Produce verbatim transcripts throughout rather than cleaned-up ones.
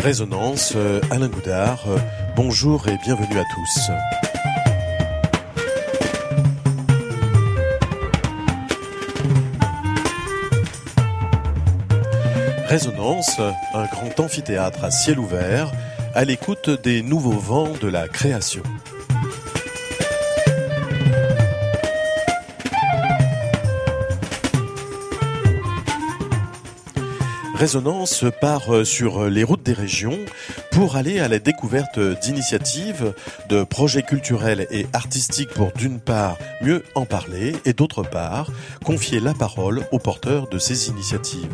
Résonance, euh, Alain Goudard, euh, bonjour et bienvenue à tous. Résonance, un grand amphithéâtre à ciel ouvert, à l'écoute des nouveaux vents de la création. Résonance part sur les routes des régions pour aller à la découverte d'initiatives, de projets culturels et artistiques pour d'une part mieux en parler et d'autre part confier la parole aux porteurs de ces initiatives.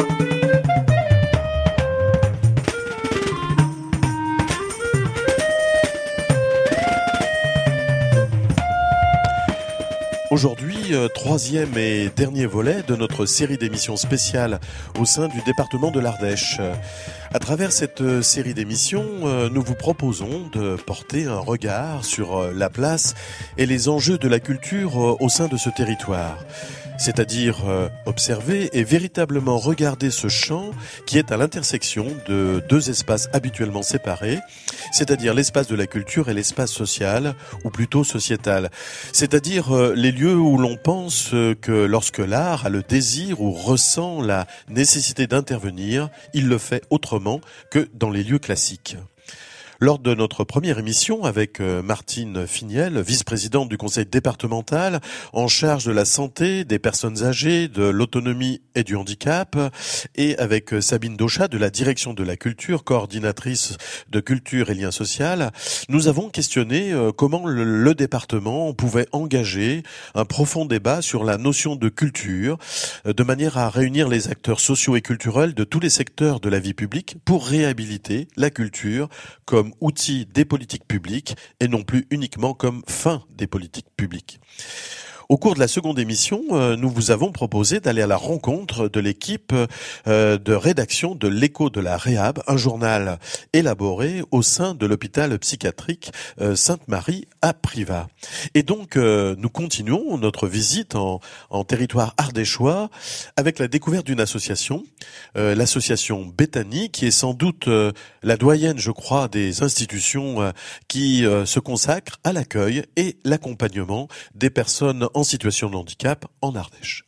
Aujourd'hui, euh, troisième et dernier volet de notre série d'émissions spéciales au sein du département de l'Ardèche. À travers cette euh, série d'émissions, euh, nous vous proposons de porter un regard sur euh, la place et les enjeux de la culture euh, au sein de ce territoire. C'est-à-dire euh, observer et véritablement regarder ce champ qui est à l'intersection de deux espaces habituellement séparés, c'est-à-dire l'espace de la culture et l'espace social, ou plutôt sociétal. C'est-à-dire euh, les lieux où l'on pense euh, que lorsque l'art a le désir ou ressent la nécessité d'intervenir, il le fait autrement que dans les lieux classiques. Lors de notre première émission avec Martine Finiel, vice-présidente du conseil départemental, en charge de la santé, des personnes âgées, de l'autonomie et du handicap, et avec Sabine Dauchat de la direction de la culture, coordinatrice de culture et liens sociaux, nous avons questionné comment le, le département pouvait engager un profond débat sur la notion de culture, de manière à réunir les acteurs sociaux et culturels de tous les secteurs de la vie publique pour réhabiliter la culture comme outil des politiques publiques et non plus uniquement comme fin des politiques publiques. Au cours de la seconde émission, nous vous avons proposé d'aller à la rencontre de l'équipe de rédaction de l'Écho de la Réhab, un journal élaboré au sein de l'hôpital psychiatrique Sainte-Marie à Privas. Et donc, nous continuons notre visite en, en territoire ardéchois avec la découverte d'une association, l'association Béthanie, qui est sans doute la doyenne, je crois, des institutions qui se consacrent à l'accueil et l'accompagnement des personnes en situation de handicap en Ardèche.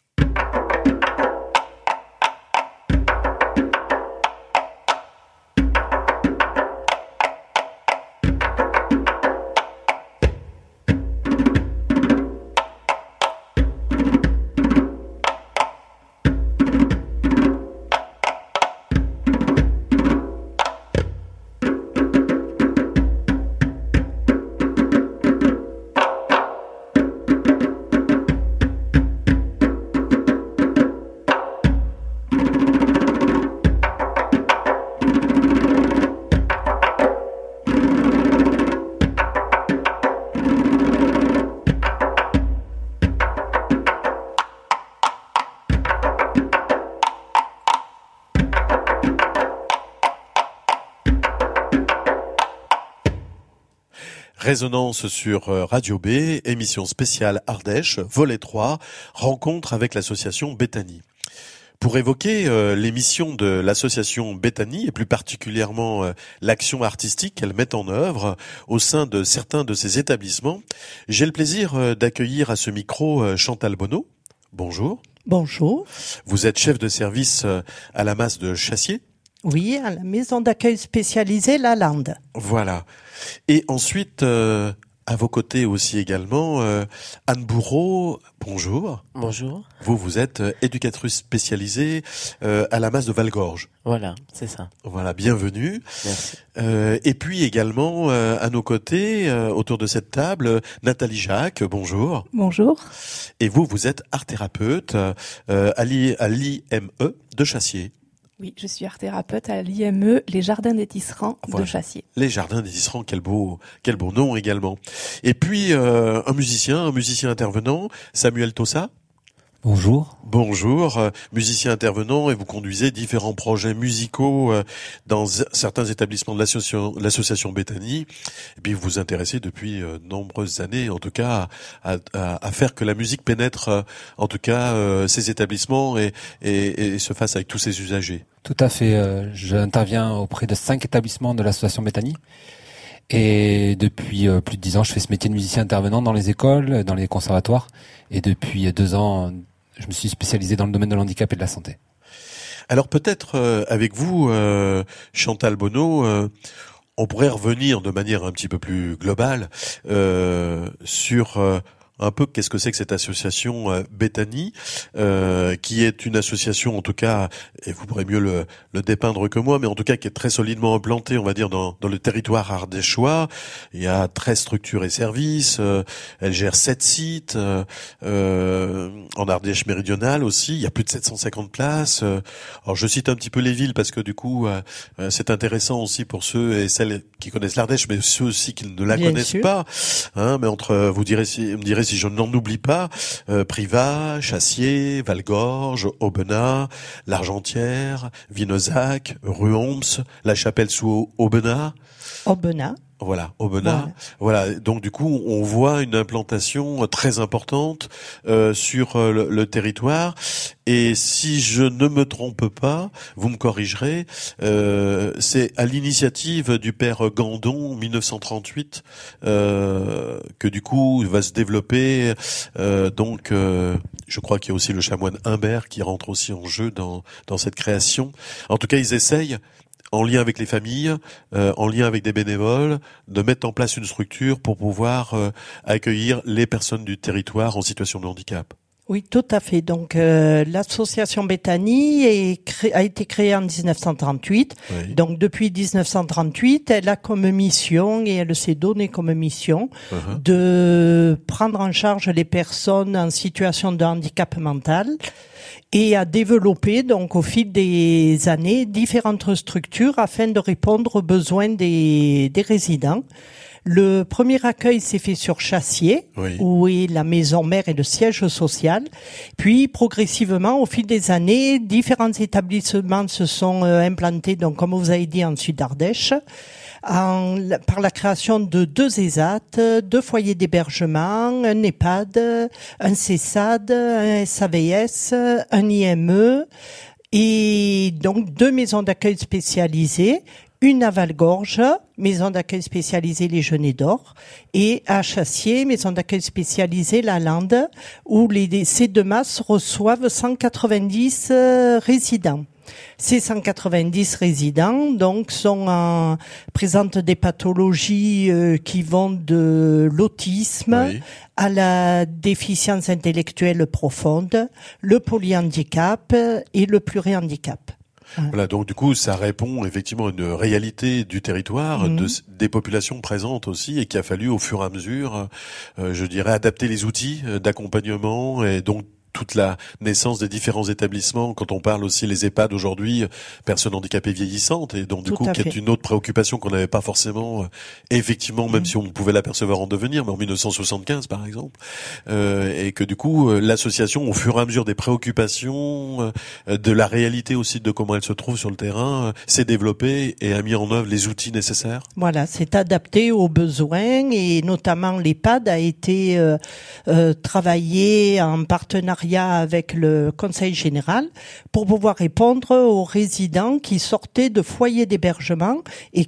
Résonance sur Radio B, émission spéciale Ardèche, volet trois, rencontre avec l'association Béthanie. Pour évoquer euh, les missions de l'association Béthanie et plus particulièrement euh, l'action artistique qu'elle met en œuvre au sein de certains de ses établissements, j'ai le plaisir euh, d'accueillir à ce micro euh, Chantal Bonneau. Bonjour. Bonjour. Vous êtes chef de service euh, à la Masse de Chassier. Oui, à la maison d'accueil spécialisée La Lande. Voilà. Et ensuite, euh, à vos côtés aussi également, euh, Anne Bourreau, bonjour. Bonjour. Vous, vous êtes euh, éducatrice spécialisée euh, à la Masse de Valgorges. Voilà, c'est ça. Voilà, bienvenue. Merci. Euh, et puis également, euh, à nos côtés, euh, autour de cette table, euh, Nathalie Jacques, bonjour. Bonjour. Et vous, vous êtes art thérapeute euh, à l'I M E de Chassier. Oui, je suis art thérapeute à l'I M E, les Jardins des Tisserands Voilà. de Chassier. Les Jardins des Tisserands, quel beau, quel beau nom également. Et puis euh, un musicien, un musicien intervenant, Samuel Tossa. Bonjour. Bonjour, euh, musicien intervenant et vous conduisez différents projets musicaux euh, dans z- certains établissements de l'association, l'association Béthanie. Et puis vous vous intéressez depuis euh, de nombreuses années, en tout cas, à, à, à faire que la musique pénètre, euh, en tout cas, euh, ces établissements et, et, et se fasse avec tous ses usagers. Tout à fait. Euh, j'interviens auprès de cinq établissements de l'association Béthanie. Et depuis euh, plus de dix ans, je fais ce métier de musicien intervenant dans les écoles, dans les conservatoires. Et depuis deux ans, je me suis spécialisé dans le domaine de l'handicap et de la santé. Alors peut-être euh, avec vous, euh, Chantal Bonneau, euh, on pourrait revenir de manière un petit peu plus globale euh, sur euh, un peu qu'est-ce que c'est que cette association euh, Béthanie, euh, qui est une association en tout cas, et vous pourrez mieux le, le dépeindre que moi, mais en tout cas qui est très solidement implantée, on va dire, dans, dans le territoire ardéchois. Il y a treize structures et services, euh, elle gère sept sites, euh, euh, en Ardèche méridionale aussi, il y a plus de sept cent cinquante places. Euh, alors je cite un petit peu les villes parce que du coup, euh, c'est intéressant aussi pour ceux et celles qui connaissent l'Ardèche, mais ceux aussi qui ne la Bien connaissent sûr. pas. Hein, mais entre, vous direz, si, me direz si je n'en oublie pas, euh, Privas, Chassier, Valgorge, Aubenas, l'Argentière, Vinozac, Ruoms, La Chapelle sous Aubenas. Aubenas. Voilà, Aubenas. Voilà. voilà. Donc du coup, on voit une implantation très importante euh, sur euh, le, le territoire. Et si je ne me trompe pas, vous me corrigerez, euh, c'est à l'initiative du père Gandon, mille neuf cent trente-huit, euh, que du coup va se développer. Euh, donc, euh, je crois qu'il y a aussi le chanoine Humbert qui rentre aussi en jeu dans dans cette création. En tout cas, ils essayent, en lien avec les familles, euh, en lien avec des bénévoles, de mettre en place une structure pour pouvoir euh, accueillir les personnes du territoire en situation de handicap. Oui, tout à fait. Donc, euh, l'association Béthanie est cré- a été créée en dix-neuf cent trente-huit. Oui. Donc, depuis dix-neuf cent trente-huit, elle a comme mission, et elle s'est donnée comme mission, Uh-huh. de prendre en charge les personnes en situation de handicap mental et à développer, donc, au fil des années, différentes structures afin de répondre aux besoins des, des résidents. Le premier accueil s'est fait sur Chassier, Oui. où est la maison mère et le siège social. Puis, progressivement, au fil des années, différents établissements se sont euh, implantés, donc, comme vous avez dit, en Sud-Ardèche, en, par la création de deux ESAT, deux foyers d'hébergement, un EHPAD, un CESAD, un S A V S, un I M E, et donc deux maisons d'accueil spécialisées, une à Valgorge, maison d'accueil spécialisée Les Genêts d'Or, et à Chassier, maison d'accueil spécialisée La Lande, où les, ces deux masses reçoivent cent quatre-vingt-dix euh, résidents. Ces cent quatre-vingt-dix résidents, donc, sont en, présentent des pathologies euh, qui vont de l'autisme Oui. à la déficience intellectuelle profonde, le polyhandicap et le plurihandicap. Voilà, donc du coup, ça répond effectivement à une réalité du territoire, Mhm. de, des populations présentes aussi, et qu'il a fallu au fur et à mesure, euh, je dirais, adapter les outils euh, d'accompagnement et donc toute la naissance des différents établissements. Quand on parle aussi les EHPAD aujourd'hui, personnes handicapées vieillissantes, et donc du Tout coup, à qui est fait. une autre préoccupation qu'on n'avait pas forcément, euh, effectivement, même Mhm. si on pouvait l'apercevoir en devenir, mais en mille neuf cent soixante-quinze par exemple, euh, et que du coup, euh, l'association, au fur et à mesure des préoccupations, euh, de la réalité aussi de comment elle se trouve sur le terrain, euh, s'est développée et a mis en œuvre les outils nécessaires. Voilà, c'est adapté aux besoins, et notamment l'EHPAD a été euh, euh, travaillé en partenariat avec le Conseil général pour pouvoir répondre aux résidents qui sortaient de foyers d'hébergement et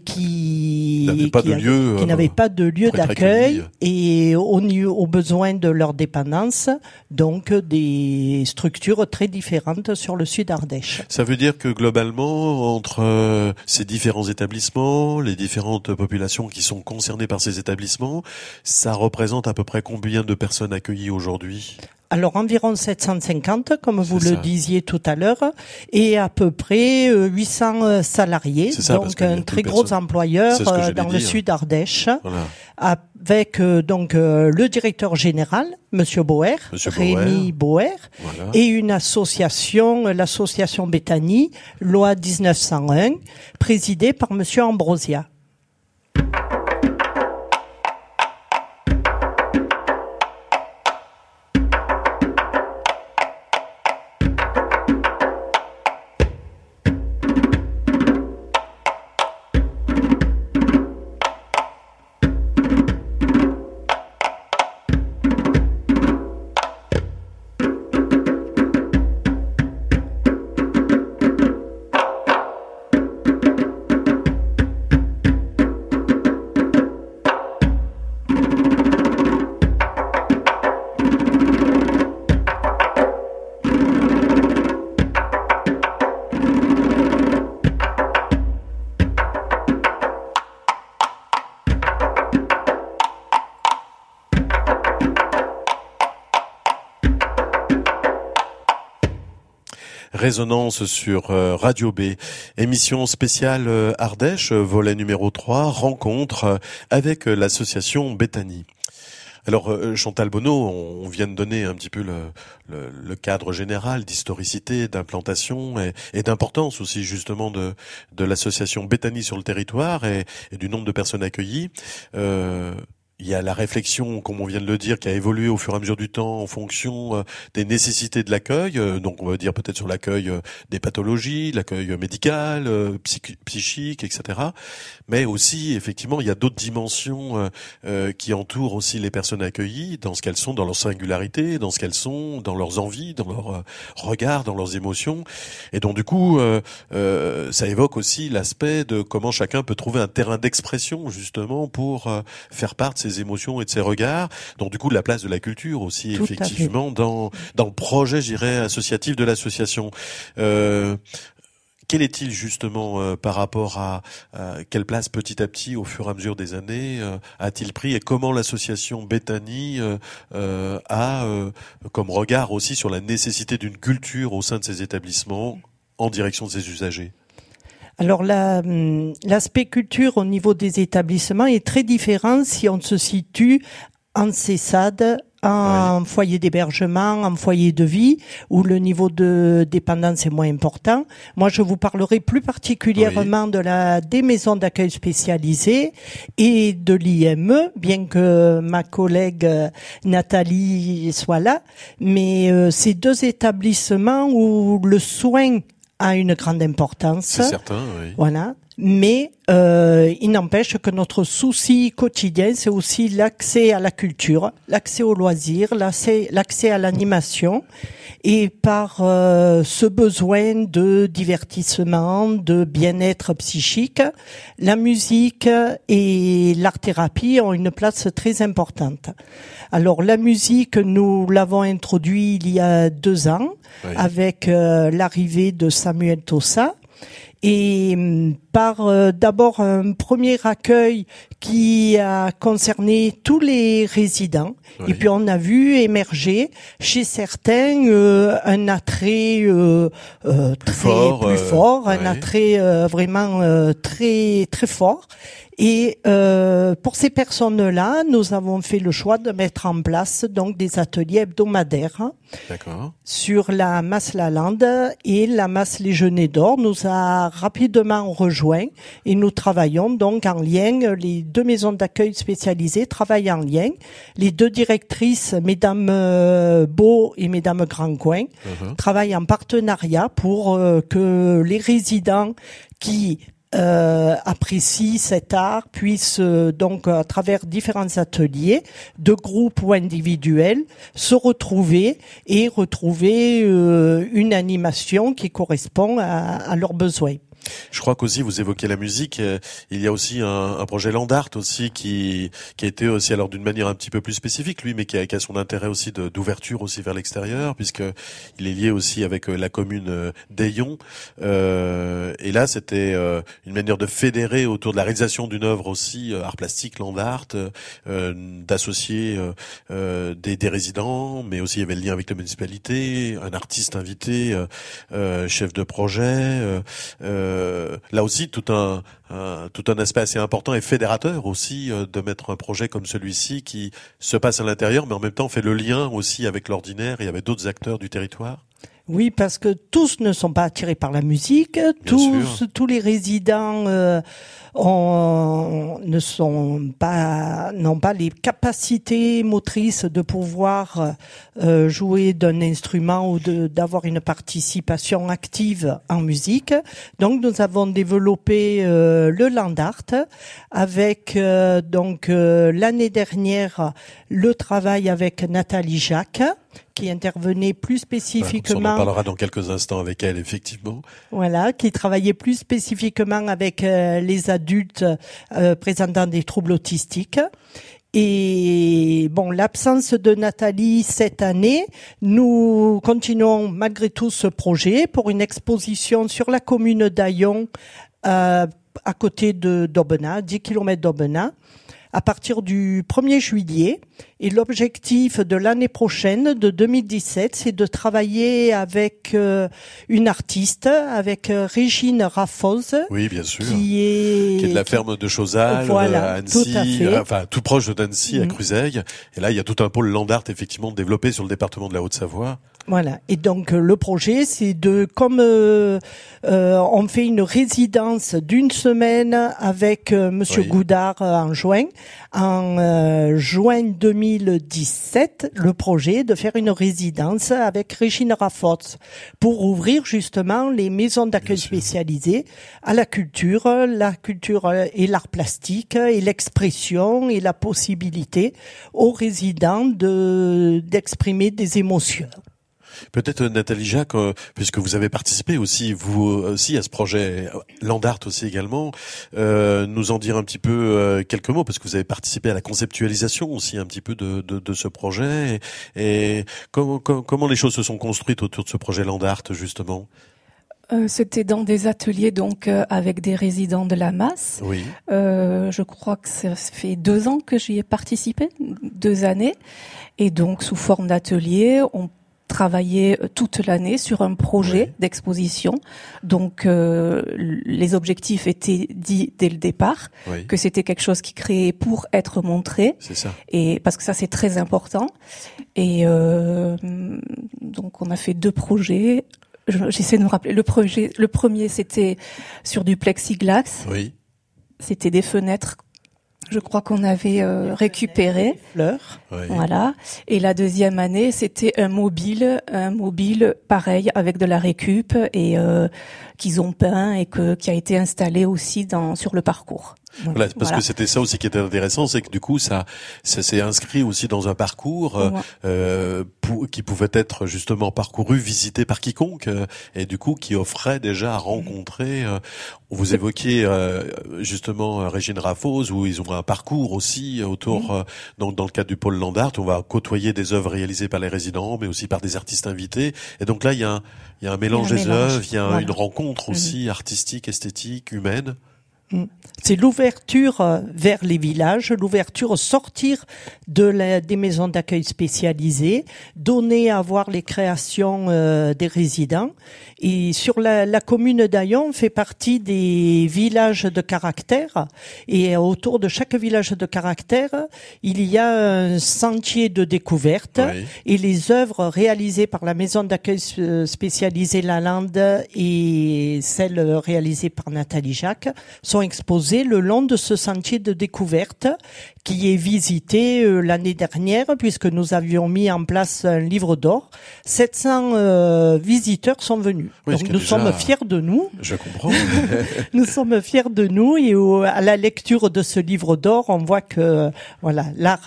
qui N'avaient pas qui de avaient- lieu, qui euh, n'avaient pas de lieu pour être d'accueil, accueillis. et au niveau- aux besoins de leur dépendance, donc des structures très différentes sur le sud Ardèche. Ça veut dire que globalement, entre euh, ces différents établissements, les différentes populations qui sont concernées par ces établissements, ça représente à peu près combien de personnes accueillies aujourd'hui ? Alors environ sept cent cinquante, comme vous C'est le ça. disiez tout à l'heure, et à peu près euh, huit cents euh, salariés, C'est ça, parce donc qu'il y a un plus très de gros personnes. employeur C'est ce que euh, j'allais dans le dire. sud Ardèche, Voilà. avec euh, donc euh, le directeur général, Monsieur Boer, Monsieur Rémi Boer, Voilà. et une association, euh, l'association Béthanie, loi dix-neuf cent un, présidée par Monsieur Ambrosia. Résonance sur euh, Radio B. Émission spéciale euh, Ardèche, volet numéro trois, rencontre euh, avec euh, l'association Béthanie. Alors euh, Chantal Bonneau, on, on vient de donner un petit peu le, le, le cadre général d'historicité, d'implantation et, et d'importance aussi justement de, de l'association Béthanie sur le territoire et, et du nombre de personnes accueillies. Euh, Il y a la réflexion, comme on vient de le dire, qui a évolué au fur et à mesure du temps en fonction euh, des nécessités de l'accueil. Euh, donc, on va dire peut-être sur l'accueil euh, des pathologies, l'accueil médical, euh, psych- psychique, et cetera. Mais aussi, effectivement, il y a d'autres dimensions euh, euh, qui entourent aussi les personnes accueillies, dans ce qu'elles sont, dans leur singularité, dans ce qu'elles sont, dans leurs envies, dans leurs euh, regards, dans leurs émotions. Et donc, du coup, euh, euh, ça évoque aussi l'aspect de comment chacun peut trouver un terrain d'expression, justement, pour euh, faire part de ses émotions et de ses regards. Donc du coup, la place de la culture aussi, Tout effectivement, dans dans le projet, je dirais, associatif de l'association. Euh, quel est-il justement euh, par rapport à euh, quelle place petit à petit, au fur et à mesure des années, euh, a-t-il pris et comment l'association Béthanie euh, euh, a euh, comme regard aussi sur la nécessité d'une culture au sein de ces établissements en direction de ses usagers? Alors la, l'aspect culture au niveau des établissements est très différent si on se situe en C E S A D, en oui. foyer d'hébergement, en foyer de vie, où le niveau de dépendance est moins important. Moi, je vous parlerai plus particulièrement oui. de la des maisons d'accueil spécialisées et de l'I M E, bien que ma collègue Nathalie soit là. Mais euh, ces deux établissements où le soin a une grande importance. C'est certain, oui. Voilà. Mais euh, il n'empêche que notre souci quotidien, c'est aussi l'accès à la culture, l'accès aux loisirs, l'accès, l'accès à l'animation. Et par euh, ce besoin de divertissement, de bien-être psychique, la musique et l'art-thérapie ont une place très importante. Alors la musique, nous l'avons introduit il y a deux ans oui. avec euh, l'arrivée de Samuel Tossa. Et par euh, d'abord un premier accueil qui a concerné tous les résidents. Oui. Et puis on a vu émerger chez certains euh, un attrait euh, euh, plus très fort, plus euh, fort, un oui. attrait euh, vraiment euh, très très fort. Et euh, pour ces personnes-là, nous avons fait le choix de mettre en place donc des ateliers hebdomadaires D'accord. sur la masse Lalande et la masse Les Genêts d'Or nous a rapidement rejoints et nous travaillons donc en lien. Les deux maisons d'accueil spécialisées travaillent en lien. Les deux directrices, Mesdames euh, Beau et Mesdames Grandcoin, uh-huh. travaillent en partenariat pour euh, que les résidents qui Euh, apprécient cet art, puissent euh, donc à travers différents ateliers, de groupes ou individuels, se retrouver et retrouver euh, une animation qui correspond à, à leurs besoins. Je crois qu'aussi vous évoquez la musique. Euh, il y a aussi un, un projet Land Art aussi qui qui a été aussi alors d'une manière un petit peu plus spécifique lui, mais qui a, qui a son intérêt aussi de, d'ouverture aussi vers l'extérieur puisque il est lié aussi avec la commune d'Aillon. Euh, et là, c'était euh, une manière de fédérer autour de la réalisation d'une œuvre aussi euh, art plastique, Land Art, euh, d'associer euh, euh, des, des résidents, mais aussi il y avait le lien avec la municipalité, un artiste invité, euh, euh, chef de projet. Euh, euh, Euh, là aussi tout un, un tout un aspect assez important et fédérateur aussi euh, de mettre un projet comme celui-ci qui se passe à l'intérieur mais en même temps fait le lien aussi avec l'ordinaire et avec d'autres acteurs du territoire. Oui, parce que tous ne sont pas attirés par la musique, Bien tous sûr. tous les résidents euh, ont, ne sont pas n'ont pas les capacités motrices de pouvoir euh, jouer d'un instrument ou de d'avoir une participation active en musique. Donc nous avons développé euh, le Land Art avec euh, donc euh, l'année dernière le travail avec Nathalie Jacques qui intervenait plus spécifiquement. On en parlera dans quelques instants avec elle, effectivement. Voilà, qui travaillait plus spécifiquement avec euh, les adultes euh, présentant des troubles autistiques. Et bon, l'absence de Nathalie cette année, nous continuons malgré tout ce projet pour une exposition sur la commune d'Aillon, euh, à côté de d'Aubenas, dix kilomètres d'Aubenas, à partir du premier juillet. Et l'objectif de l'année prochaine, de deux mille dix-sept, c'est de travailler avec euh, une artiste, avec euh, Régine Raffoz. Oui, bien sûr. Qui est, qui est de la ferme de Chaussal, voilà, à Annecy, tout à fait. enfin tout proche d'Annecy, mmh. à Cruzeilles. Et là, il y a tout un pôle land art effectivement développé sur le département de la Haute-Savoie. Voilà. Et donc le projet, c'est de, comme euh, euh, on fait une résidence d'une semaine avec euh, Monsieur oui. Goudard euh, en juin, en euh, juin deux mille dix-sept, le projet est de faire une résidence avec Régine Raffoz pour ouvrir justement les maisons d'accueil spécialisées à la culture, la culture et l'art plastique et l'expression et la possibilité aux résidents de d'exprimer des émotions. Peut-être Nathalie Jacques, euh, puisque vous avez participé aussi, vous aussi à ce projet Land Art aussi également, euh, nous en dire un petit peu euh, quelques mots, parce que vous avez participé à la conceptualisation aussi un petit peu de, de, de ce projet. Et, et comment, comment, comment les choses se sont construites autour de ce projet Land Art justement? Euh, c'était dans des ateliers donc euh, avec des résidents de la masse. Oui. Euh, je crois que ça fait deux ans que j'y ai participé, deux années, et donc sous forme d'atelier, on travaillé toute l'année sur un projet oui. d'exposition. Donc euh, les objectifs étaient dits dès le départ, oui. que c'était quelque chose qui créait pour être montré. C'est ça. Et parce que ça c'est très important. Et euh, donc on a fait deux projets. J'essaie de me rappeler. Le projet, le premier c'était sur du plexiglas. Oui. C'était des fenêtres. Je crois qu'on avait euh, récupéré fleurs. Oui. Voilà. Et la deuxième année, c'était un mobile, un mobile pareil avec de la récup et euh, qu'ils ont peint et que qui a été installé aussi dans sur le parcours. Donc, voilà, parce voilà. que c'était ça aussi qui était intéressant, c'est que du coup ça, ça s'est inscrit aussi dans un parcours euh, ouais. euh, pour, qui pouvait être justement parcouru, visité par quiconque, euh, et du coup qui offrait déjà à rencontrer. Euh, vous évoquiez euh, justement Régine Raffoz, où ils ont un parcours aussi autour, mmh. euh, dans, dans le cadre du pôle Land Art, on va côtoyer des œuvres réalisées par les résidents, mais aussi par des artistes invités. Et donc là, il y a un, il y a un mélange il y a un des mélange. œuvres, il y a voilà. une rencontre aussi mmh. artistique, esthétique, humaine. C'est l'ouverture vers les villages, l'ouverture sortir de la, des maisons d'accueil spécialisées, donner à voir les créations euh, des résidents. Et sur la, la commune d'Aillon fait partie des villages de caractère. Et autour de chaque village de caractère, il y a un sentier de découverte. Oui. Et les œuvres réalisées par la maison d'accueil spécialisée La Lande et celles réalisées par Nathalie Jacques sont exposés le long de ce sentier de découverte qui est visité euh, l'année dernière puisque nous avions mis en place un livre d'or. sept cents euh, visiteurs sont venus. Oui, Donc nous déjà... sommes fiers de nous. Je comprends. Nous sommes fiers de nous et au, à la lecture de ce livre d'or, on voit que voilà, l'art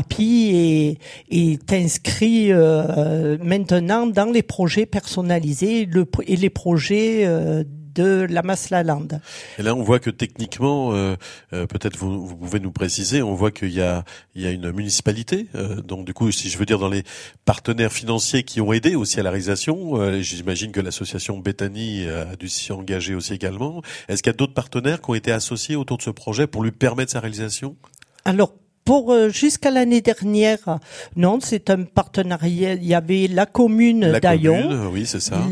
thérapie est, est inscrit euh, maintenant dans les projets personnalisés le, et les projets euh, de la Masse-la-Lande. Et là, on voit que techniquement, euh, euh, peut-être vous, vous pouvez nous préciser, on voit qu'il y a, il y a une municipalité. Euh, donc, du coup, si je veux dire, dans les partenaires financiers qui ont aidé aussi à la réalisation, euh, j'imagine que l'association Bethany a dû s'y engager aussi également. Est-ce qu'il y a d'autres partenaires qui ont été associés autour de ce projet pour lui permettre sa réalisation? Alors, Pour euh, jusqu'à l'année dernière, non, c'est un partenariat. Il y avait la commune d'Aillon, oui, c'est ça.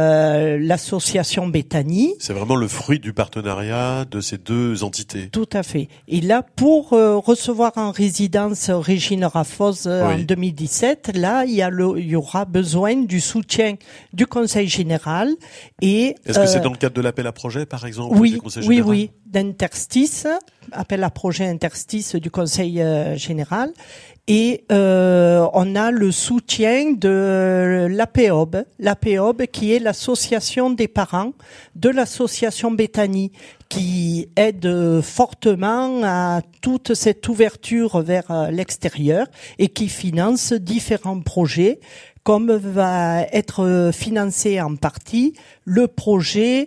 L'association Bethany. C'est vraiment le fruit du partenariat de ces deux entités. Tout à fait. Et là, pour euh, recevoir en résidence Régine Raffoz euh, oui. en deux mille dix-sept, là, il y a le, il y aura besoin du soutien du Conseil général et. Est-ce que euh, c'est dans le cadre de l'appel à projet, par exemple, oui, du Conseil oui, général? oui, d'interstice, appel à projet interstice du Conseil euh, général. Et euh, on a le soutien de l'A P O B, l'A P O B qui est l'association des parents de l'association Bethany, qui aide fortement à toute cette ouverture vers l'extérieur et qui finance différents projets, comme va être financé en partie le projet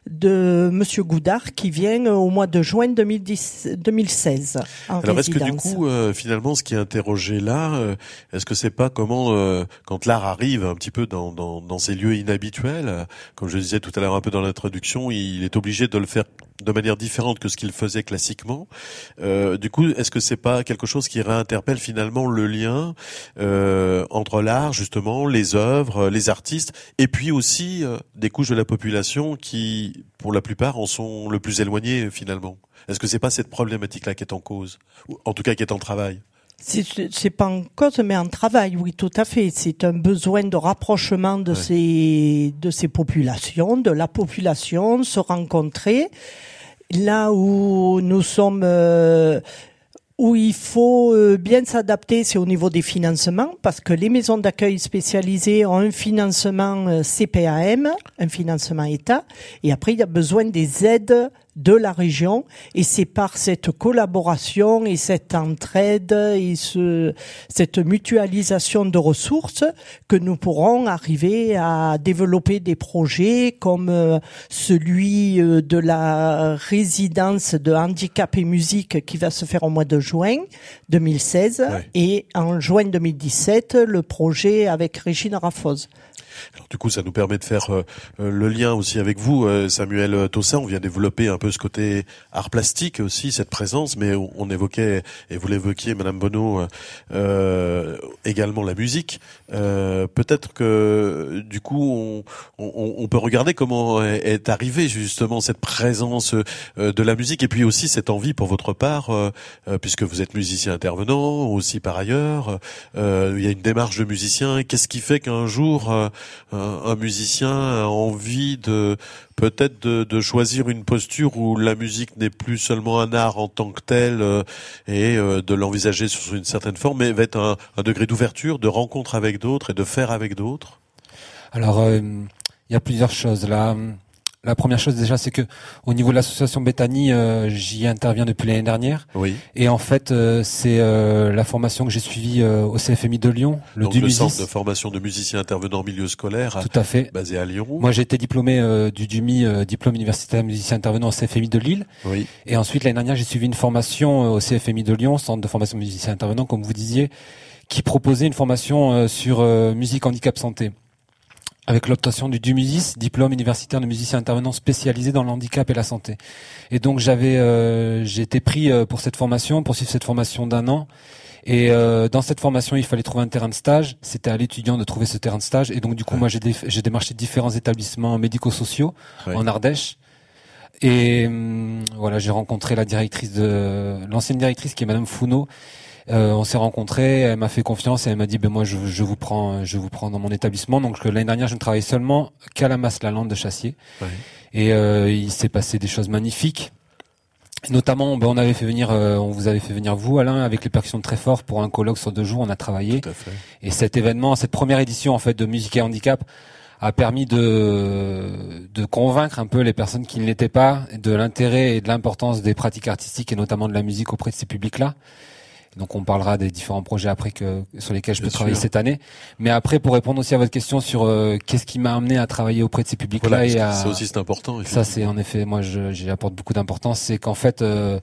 de Monsieur Goudard qui vient au mois de juin deux mille dix, deux mille seize. En Alors résidence. est-ce que du coup, euh, finalement, ce qui inter- interroger là. Euh, est-ce que c'est pas comment, euh, quand l'art arrive un petit peu dans, dans, dans ces lieux inhabituels, euh, comme je disais tout à l'heure un peu dans l'introduction, il est obligé de le faire de manière différente que ce qu'il faisait classiquement. Euh, du coup, est-ce que c'est pas quelque chose qui réinterpelle finalement le lien euh, entre l'art, justement, les œuvres, les artistes, et puis aussi euh, des couches de la population qui, pour la plupart, en sont le plus éloignées finalement. Est-ce que c'est pas cette problématique-là qui est en cause, ou en tout cas qui est en travail? C'est, c'est pas en cause, mais en travail, oui, tout à fait. C'est un besoin de rapprochement de Ouais. ces, de ces populations, de la population, se rencontrer. Là où nous sommes, euh, où il faut euh, bien s'adapter, c'est au niveau des financements, parce que les maisons d'accueil spécialisées ont un financement euh, C P A M, un financement État, et après il y a besoin des aides de la région, et c'est par cette collaboration et cette entraide et ce, cette mutualisation de ressources que nous pourrons arriver à développer des projets comme euh, celui euh, de la résidence de handicap et musique qui va se faire au mois de juin deux mille seize, Ouais. et en juin deux mille dix-sept, le projet avec Régine Raffoz. Alors, du coup, ça nous permet de faire euh, euh, le lien aussi avec vous, euh, Samuel Tossin. On vient développer un peu ce côté art plastique aussi, cette présence, mais on, on évoquait, et vous l'évoquiez, Madame Bonneau, euh, euh, également la musique. Euh, peut-être que, du coup, on, on, on peut regarder comment est, est arrivée justement cette présence euh, de la musique, et puis aussi cette envie pour votre part, euh, euh, puisque vous êtes musicien intervenant aussi par ailleurs. Euh, il y a une démarche de musicien. Qu'est-ce qui fait qu'un jour euh, un, un musicien a envie de peut-être de, de choisir une posture où la musique n'est plus seulement un art en tant que tel euh, et euh, de l'envisager sous une certaine forme, mais va être un, un degré d'ouverture, de rencontre avec d'autres et de faire avec d'autres? Alors, euh, il y a plusieurs choses là. La première chose déjà, c'est que au niveau de l'association Bethany, euh, j'y interviens depuis l'année dernière. Oui. Et en fait, euh, c'est euh, la formation que j'ai suivie euh, au C F M I de Lyon, le Donc le DUMUSIS. centre de formation de musiciens intervenants en milieu scolaire, Tout à fait. basé à Lyon. Moi, j'ai été diplômé euh, du D U M I, euh, diplôme universitaire musicien intervenant au C F M I de Lille. Oui. Et ensuite, l'année dernière, j'ai suivi une formation euh, au C F M I de Lyon, centre de formation musicien intervenant, comme vous disiez, qui proposait une formation euh, sur euh, musique, handicap, santé, avec l'obtention du DUMUSIS, diplôme universitaire de musicien intervenant spécialisé dans le handicap et la santé. Et donc j'avais, euh, j'ai été pris euh, pour cette formation, pour suivre cette formation d'un an. Et euh, dans cette formation, il fallait trouver un terrain de stage. C'était à l'étudiant de trouver ce terrain de stage. Et donc du coup, Ouais. moi, j'ai, dé- j'ai démarché différents établissements médico-sociaux Ouais. en Ardèche. Et hum, voilà, j'ai rencontré la directrice de l'ancienne directrice qui est Madame Founeau. Euh, on s'est rencontrés, elle m'a fait confiance et elle m'a dit ben moi je, je vous prends je vous prends dans mon établissement. Donc l'année dernière je ne travaillais seulement qu'à la Masse-la-Lande de Chassier. Ouais. Et euh, il s'est passé des choses magnifiques. Notamment, ben, on avait fait venir, euh, on vous avait fait venir vous, Alain, avec les percussions de Tréfort pour un colloque sur deux jours. On a travaillé. Tout à fait. Et cet événement, cette première édition en fait de Musique et Handicap, a permis de de convaincre un peu les personnes qui ne l'étaient pas de l'intérêt et de l'importance des pratiques artistiques et notamment de la musique auprès de ces publics-là. Donc on parlera des différents projets après que sur lesquels je peux Bien travailler sûr. cette année. Mais après, pour répondre aussi à votre question sur euh, qu'est-ce qui m'a amené à travailler auprès de ces publics-là Voilà, et parce à que ça aussi c'est important. ça, c'est en effet, moi, je, j'y apporte beaucoup d'importance. C'est qu'en fait, euh,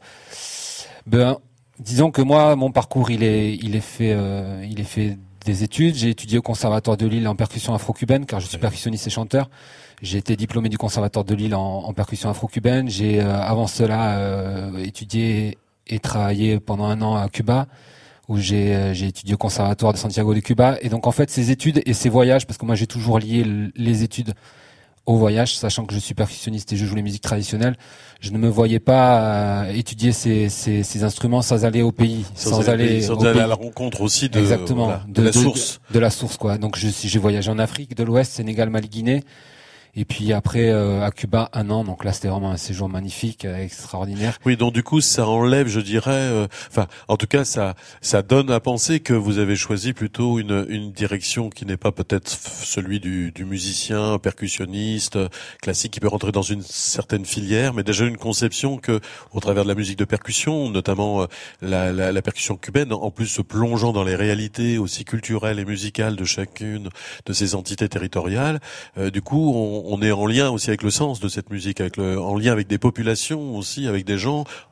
ben, disons que moi, mon parcours, il est, il est fait, euh, il est fait des études. J'ai étudié au Conservatoire de Lille en percussion afro-cubaine, car je suis Ouais. percussionniste et chanteur. J'ai été diplômé du Conservatoire de Lille en, en percussion afro-cubaine. J'ai, euh, avant cela, euh, étudié et travaillé pendant un an à Cuba, où j'ai, euh, j'ai étudié au Conservatoire de Santiago de Cuba. Et donc, en fait, ces études et ces voyages, parce que moi, j'ai toujours lié l- les études au voyage, sachant que je suis percussionniste et je joue les musiques traditionnelles, je ne me voyais pas euh, étudier ces, ces, ces instruments sans aller au pays, sans, sans, aller, sans au aller pays. à la rencontre aussi de, Exactement, voilà, de, la source. de, de la source quoi. Donc je j'ai voyagé en Afrique de l'Ouest, Sénégal, Mali, Guinée. Et puis après euh, à Cuba un an, donc là c'était vraiment un séjour magnifique, euh, extraordinaire. Oui, donc du coup ça enlève, je dirais, euh, enfin, en tout cas ça, ça donne à penser que vous avez choisi plutôt une, une direction qui n'est pas peut-être f- celui du, du musicien, percussionniste, euh, classique, qui peut rentrer dans une certaine filière, mais déjà une conception que, au travers de la musique de percussion, notamment euh, la, la, la percussion cubaine, en plus se plongeant dans les réalités aussi culturelles et musicales de chacune de ces entités territoriales, euh, du coup on on est en lien aussi avec le sens de cette musique, avec le, en lien avec des populations aussi, avec des gens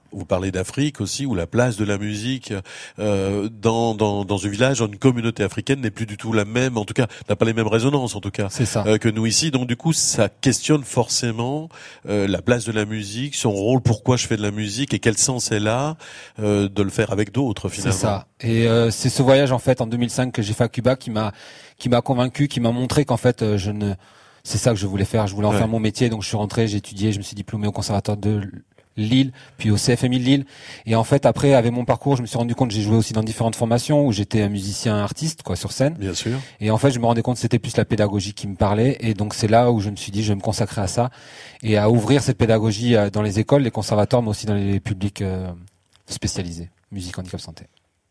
vous parlez d'Afrique aussi, où la place de la musique euh, dans, dans dans un village, dans une communauté africaine n'est plus du tout la même, en tout cas n'a pas les mêmes résonances en tout cas C'est ça. euh, que nous ici. Donc du coup, ça questionne forcément euh, la place de la musique, son rôle, pourquoi je fais de la musique et quel sens elle a euh, de le faire avec d'autres finalement. C'est ça. Et euh, c'est ce voyage en fait en deux mille cinq que j'ai fait à Cuba qui m'a qui m'a convaincu, qui m'a montré qu'en fait euh, je ne c'est ça que je voulais faire. Je voulais en Ouais. faire mon métier, donc je suis rentré, j'ai étudié, je me suis diplômé au conservatoire de Lille, puis au C F M I de Lille. Et en fait, après, avec mon parcours, je me suis rendu compte que j'ai joué aussi dans différentes formations où j'étais un musicien artiste, quoi, sur scène. Bien sûr. Et en fait, je me rendais compte que c'était plus la pédagogie qui me parlait. Et donc, c'est là où je me suis dit, je vais me consacrer à ça et à ouvrir cette pédagogie dans les écoles, les conservatoires, mais aussi dans les publics euh, spécialisés, musique, handicap, santé.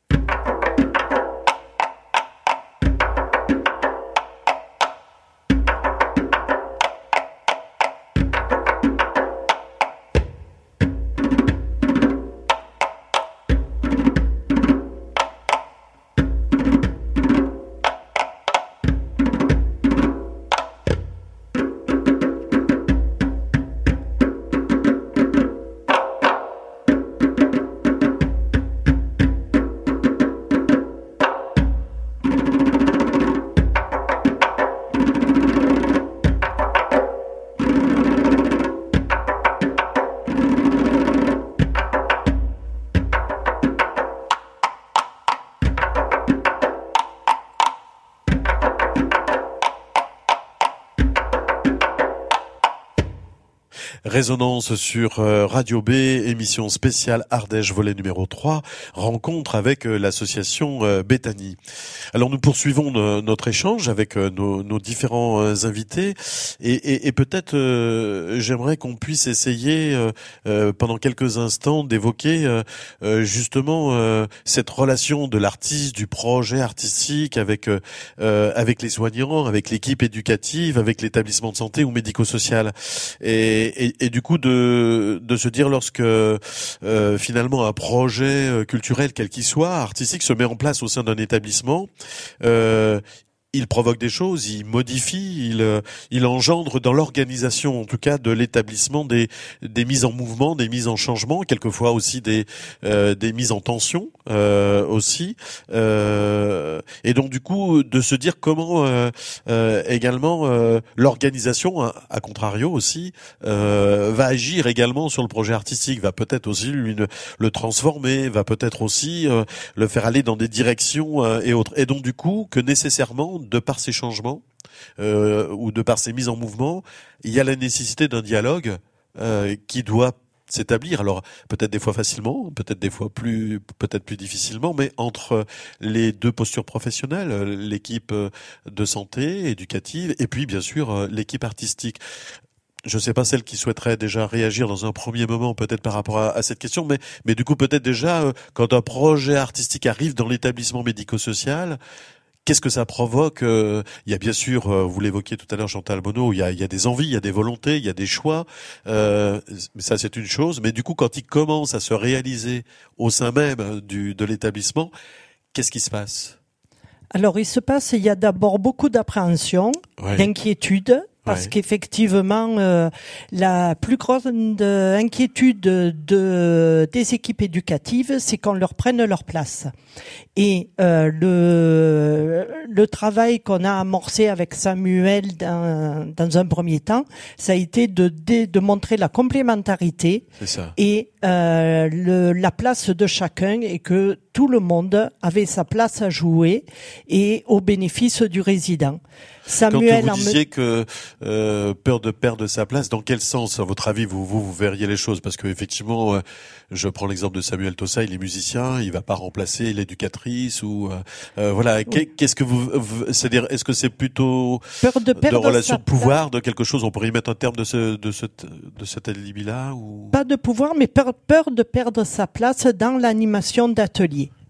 Résonance sur euh, Radio B, émission spéciale Ardèche, volet numéro trois, rencontre avec euh, l'association euh, Bethany. Alors nous poursuivons no- notre échange avec euh, nos, nos différents euh, invités et, et, et peut-être euh, j'aimerais qu'on puisse essayer euh, euh, pendant quelques instants d'évoquer euh, euh, justement euh, cette relation de l'artiste, du projet artistique avec euh, euh, avec les soignants, avec l'équipe éducative, avec l'établissement de santé ou médico-social. Et, et, et du coup de de se dire lorsque euh, finalement un projet euh, culturel quel qu'il soit, artistique, se met en place au sein d'un établissement, euh, il provoque des choses, il modifie, il euh, il engendre dans l'organisation en tout cas de l'établissement des des mises en mouvement, des mises en changement, quelquefois aussi des euh, des mises en tension euh, aussi. Euh, et donc du coup de se dire comment euh, euh, également euh, l'organisation, à, à contrario aussi, euh, va agir également sur le projet artistique, va peut-être aussi lui le, le transformer, va peut-être aussi euh, le faire aller dans des directions euh, et autres. Et donc du coup que nécessairement de par ces changements euh, ou de par ces mises en mouvement, il y a la nécessité d'un dialogue euh, qui doit s'établir. Alors peut-être des fois facilement, peut-être des fois plus, peut-être plus difficilement, mais entre les deux postures professionnelles, l'équipe de santé éducative et puis bien sûr l'équipe artistique. Je ne sais pas celle qui souhaiterait déjà réagir dans un premier moment peut-être par rapport à, à cette question, mais mais du coup peut-être déjà euh, quand un projet artistique arrive dans l'établissement médico-social, qu'est-ce que ça provoque? euh, Il y a bien sûr, euh, vous l'évoquiez tout à l'heure, Chantal Bonneau, il y a, il y a des envies, il y a des volontés, il y a des choix. Euh, ça, c'est une chose. Mais du coup, quand il commence à se réaliser au sein même du, de l'établissement, qu'est-ce qui se passe? Alors, il se passe, il y a d'abord beaucoup d'appréhension, Ouais. d'inquiétude, parce Ouais. qu'effectivement, euh, la plus grande inquiétude de, des équipes éducatives, c'est qu'on leur prenne leur place. Et euh, le, le travail qu'on a amorcé avec Samuel dans, dans un premier temps, ça a été de, de, de montrer la complémentarité C'est ça. et euh, le, la place de chacun et que tout le monde avait sa place à jouer et au bénéfice du résident. Samuel, Quand en vous me- disiez que euh, peur de perdre sa place, dans quel sens, à votre avis, vous vous, vous verriez les choses? Parce que effectivement, euh, je prends l'exemple de Samuel Tossa, il est musicien, il va pas remplacer l'éducatrice ou euh, euh, voilà. Qu'est- Qu'est-ce que vous, vous- c'est-à-dire, est-ce que c'est plutôt peur de de perdre relation sa de pouvoir, de quelque chose? On pourrait y mettre un terme de ce de ce de cet alibi-là ou pas de pouvoir, mais peur, peur de perdre sa place dans l'animation d'ateliers.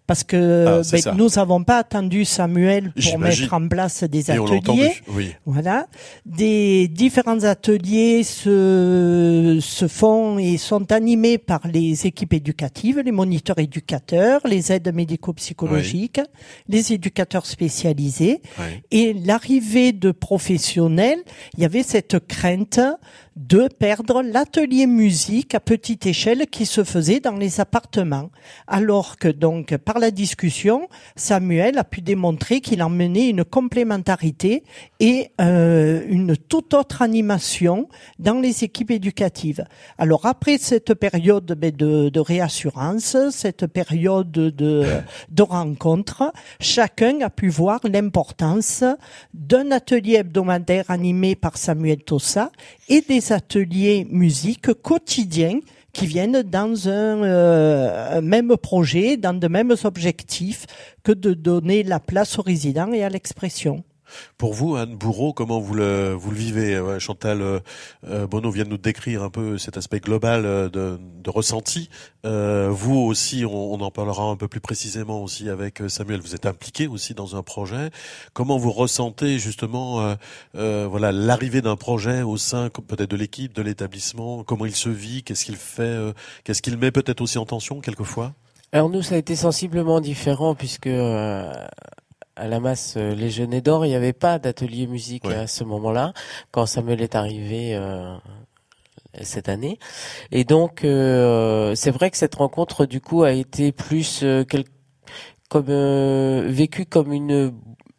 parce que ah, ben, nous n'avons pas attendu Samuel pour J'imagine. mettre en place des Et ateliers. Oui. Voilà, des différents ateliers se se font et sont animés par les équipes éducatives, les moniteurs éducateurs, les aides médico-psychologiques, oui. les éducateurs spécialisés. Oui. Et l'arrivée de professionnels, il y avait cette crainte de perdre l'atelier musique à petite échelle qui se faisait dans les appartements. Alors que donc, par la discussion, Samuel a pu démontrer qu'il emmenait une complémentarité et euh, une toute autre animation dans les équipes éducatives. Alors après cette période de, de réassurance, cette période de, de rencontre, chacun a pu voir l'importance d'un atelier hebdomadaire animé par Samuel Tossa et des ateliers musique quotidiens qui viennent dans un, euh, un même projet, dans de mêmes objectifs que de donner la place aux résidents et à l'expression. Pour vous, Anne Bourreau, comment vous le vous le vivez? Chantal euh, Bonneau vient de nous décrire un peu cet aspect global de, de ressenti. Euh, vous aussi, on, on en parlera un peu plus précisément aussi avec Samuel. Vous êtes impliqué aussi dans un projet. Comment vous ressentez justement, euh, euh, voilà, l'arrivée d'un projet au sein peut-être de l'équipe, de l'établissement? Comment il se vit? Qu'est-ce qu'il fait? euh, Qu'est-ce qu'il met peut-être aussi en tension quelquefois? Alors nous, ça a été sensiblement différent puisque euh, à la Masse Les Genêts d'Or, il n'y avait pas d'atelier musique ouais. à ce moment-là, quand Samuel est arrivé euh, cette année. Et donc, euh, c'est vrai que cette rencontre, du coup, a été plus euh, quel, comme euh, vécue comme une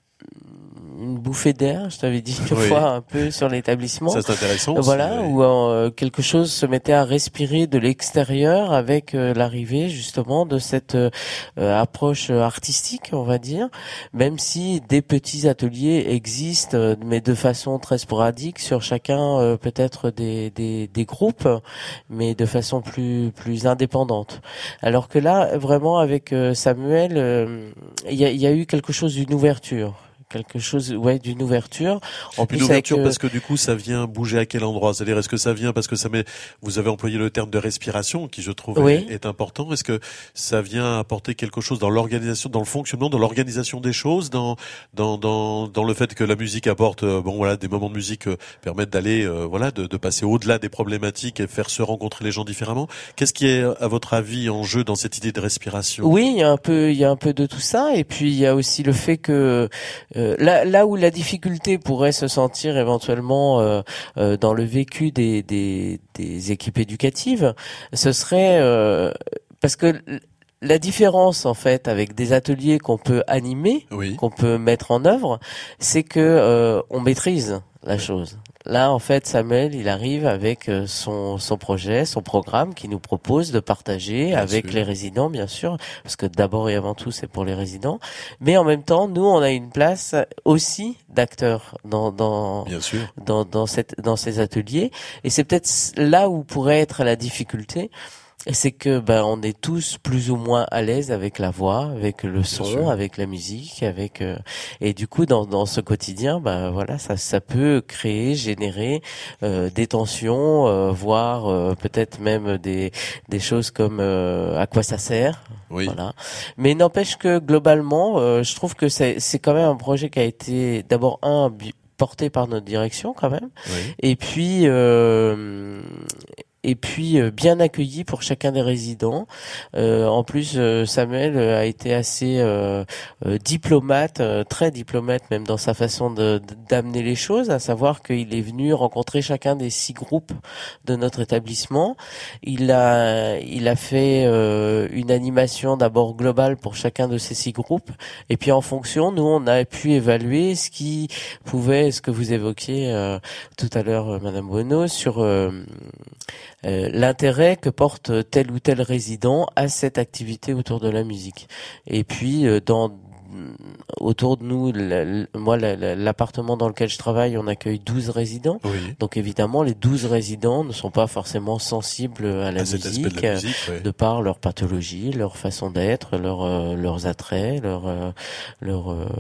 une bouffée d'air, je t'avais dit une oui. fois un peu sur l'établissement. Ça c'est intéressant. Aussi, voilà, oui. où euh, quelque chose se mettait à respirer de l'extérieur avec euh, l'arrivée justement de cette euh, approche artistique, on va dire. Même si des petits ateliers existent, euh, mais de façon très sporadique sur chacun euh, peut-être des, des des groupes, mais de façon plus plus indépendante. Alors que là, vraiment avec euh, Samuel, il euh, y a, y a eu quelque chose d'une ouverture. Quelque chose, ouais, d'une ouverture. En plus, une ouverture avec, euh... parce que du coup, ça vient bouger à quel endroit? C'est-à-dire, est-ce que ça vient parce que ça met, vous avez employé le terme de respiration, qui je trouve oui. est, est important. Est-ce que ça vient apporter quelque chose dans l'organisation, dans le fonctionnement, dans l'organisation des choses, dans, dans, dans, dans le fait que la musique apporte, euh, bon, voilà, des moments de musique euh, permettent d'aller, euh, voilà, de, de passer au-delà des problématiques et faire se rencontrer les gens différemment. Qu'est-ce qui est, à votre avis, en jeu dans cette idée de respiration? Oui, il y a un peu, il y a un peu de tout ça. Et puis, il y a aussi le fait que, euh, Là, là où la difficulté pourrait se sentir éventuellement euh, euh, dans le vécu des, des, des équipes éducatives, ce serait euh, parce que la différence en fait avec des ateliers qu'on peut animer, oui. qu'on peut mettre en œuvre, c'est que euh, on maîtrise la chose. Là, en fait, Samuel, il arrive avec son son projet, son programme qu'il nous propose de partager bien avec sûr. les résidents, bien sûr, parce que d'abord et avant tout, c'est pour les résidents. Mais en même temps, nous, on a une place aussi d'acteurs dans dans bien sûr. dans dans cette dans ces ateliers. Et c'est peut-être là où pourrait être la difficulté. C'est que ben on est tous plus ou moins à l'aise avec la voix, avec le son, avec la musique, avec euh, et du coup dans dans ce quotidien ben voilà ça ça peut créer, générer euh, des tensions, euh, voire euh, peut-être même des des choses comme euh, à quoi ça sert. Oui. Voilà. Mais n'empêche que globalement, euh, je trouve que c'est c'est quand même un projet qui a été d'abord un porté par notre direction quand même, oui. et puis euh, et puis euh, bien accueilli pour chacun des résidents. Euh, en plus, euh, Samuel a été assez euh, euh, diplomate, euh, très diplomate même dans sa façon de, de, d'amener les choses, à savoir qu'il est venu rencontrer chacun des six groupes de notre établissement. Il a, il a fait euh, une animation d'abord globale pour chacun de ces six groupes, et puis en fonction, nous on a pu évaluer ce qui pouvait, ce que vous évoquiez euh, tout à l'heure, euh, Madame Bonneau, sur euh, Euh, l'intérêt que porte tel ou tel résident à cette activité autour de la musique. Et puis euh, dans autour de nous, la, la, moi, la, la, l'appartement dans lequel je travaille, on accueille douze résidents. Oui. Donc évidemment, les douze résidents ne sont pas forcément sensibles à la à cet musique, aspect de la musique, ouais. de par leur pathologie, leur façon d'être, leur, euh, leurs attraits, leur, euh, leur, euh,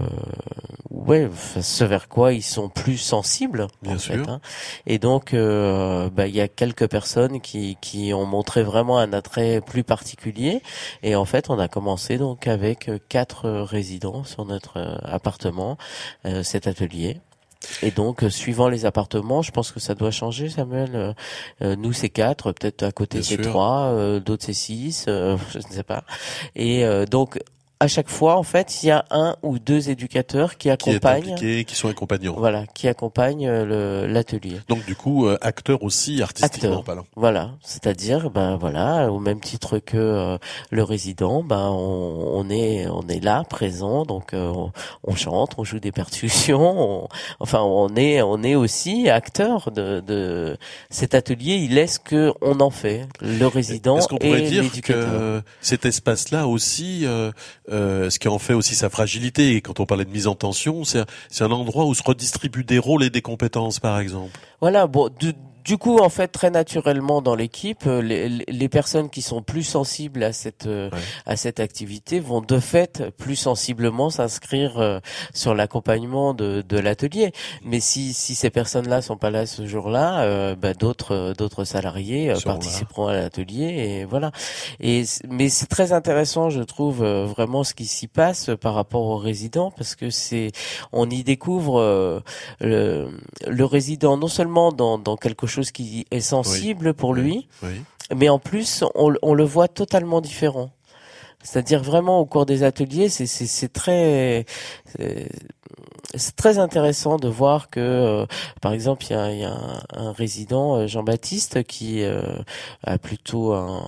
ouais, ce vers quoi ils sont plus sensibles. Bien en sûr. fait, hein. Et donc, euh, bah, il y a quelques personnes qui, qui ont montré vraiment un attrait plus particulier. Et en fait, on a commencé donc avec quatre résidents sur notre euh, appartement, euh, cet atelier. Et donc, euh, suivant les appartements, je pense que ça doit changer, Samuel. Euh, euh, nous, c'est quatre, peut-être à côté Bien c'est sûr. trois, euh, d'autres c'est six, euh, je ne sais pas. Et euh, donc, à chaque fois, en fait, il y a un ou deux éducateurs qui Qui est accompagnent, impliqué, qui sont accompagnants. voilà, qui accompagnent euh, le, l'atelier. Donc du coup, euh, acteur aussi artistiquement Acteur. parlant. Voilà, c'est-à-dire, ben voilà, au même titre que euh, le résident, ben on, on est on est là, présent, donc euh, on, on chante, on joue des percussions, on, enfin on est on est aussi acteur de, de cet atelier. Il est ce que on en fait, le résident Est-ce qu'on pourrait et dire l'éducateur. que cet espace-là aussi, euh, euh, ce qui en fait aussi sa fragilité, et quand on parlait de mise en tension, c'est c'est un endroit où se redistribuent des rôles et des compétences, par exemple. Voilà, bon, du, du coup, en fait, très naturellement dans l'équipe, les, les personnes qui sont plus sensibles à cette ouais. à cette activité vont de fait plus sensiblement s'inscrire euh, sur l'accompagnement de, de l'atelier. Mais si si ces personnes-là sont pas là ce jour-là, euh, bah, d'autres d'autres salariés euh, participeront là. à l'atelier et voilà. Et mais c'est très intéressant, je trouve, euh, vraiment ce qui s'y passe par rapport aux résidents, parce que c'est on y découvre euh, le, le résident non seulement dans dans quelque chose qui est sensible oui, pour lui, oui, oui. mais en plus on, on le voit totalement différent. C'est-à-dire vraiment au cours des ateliers, c'est c'est, c'est très c'est, c'est très intéressant de voir que, euh, par exemple, il y a, y a un, un résident, Jean-Baptiste, qui euh, a plutôt un,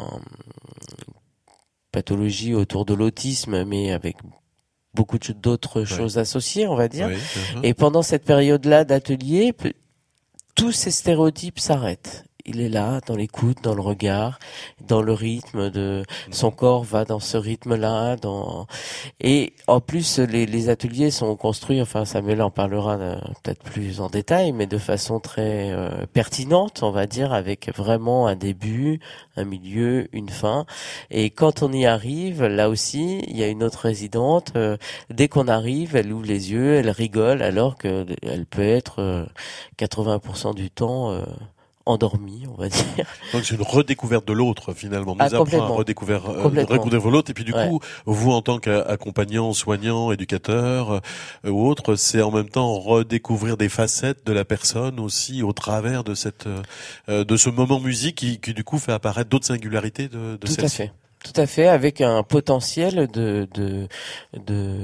une pathologie autour de l'autisme, mais avec beaucoup d'autres ouais. choses associées, on va dire. Oui, uh-huh. Et pendant cette période-là d'atelier, tous ces stéréotypes s'arrêtent. Il est là, dans l'écoute, dans le regard, dans le rythme de son corps va dans ce rythme-là. Dans et en plus les, les ateliers sont construits. Enfin, Samuel en parlera euh, peut-être plus en détail, mais de façon très euh, pertinente, on va dire, avec vraiment un début, un milieu, une fin. Et quand on y arrive, là aussi, il y a une autre résidente. Euh, dès qu'on arrive, elle ouvre les yeux, elle rigole, alors que elle peut être euh, quatre-vingts pour cent du temps. Euh, endormi, on va dire. Donc c'est une redécouverte de l'autre finalement. Nous ah, apprend à redécouvrir, euh, redécouvrir l'autre. Et puis du ouais. coup, vous en tant qu'accompagnant, soignant, éducateur euh, ou autre, c'est en même temps redécouvrir des facettes de la personne aussi au travers de cette, euh, de ce moment musique qui, qui du coup fait apparaître d'autres singularités de, de Tout celle-ci. à fait. Tout à fait, avec un potentiel de, de, de,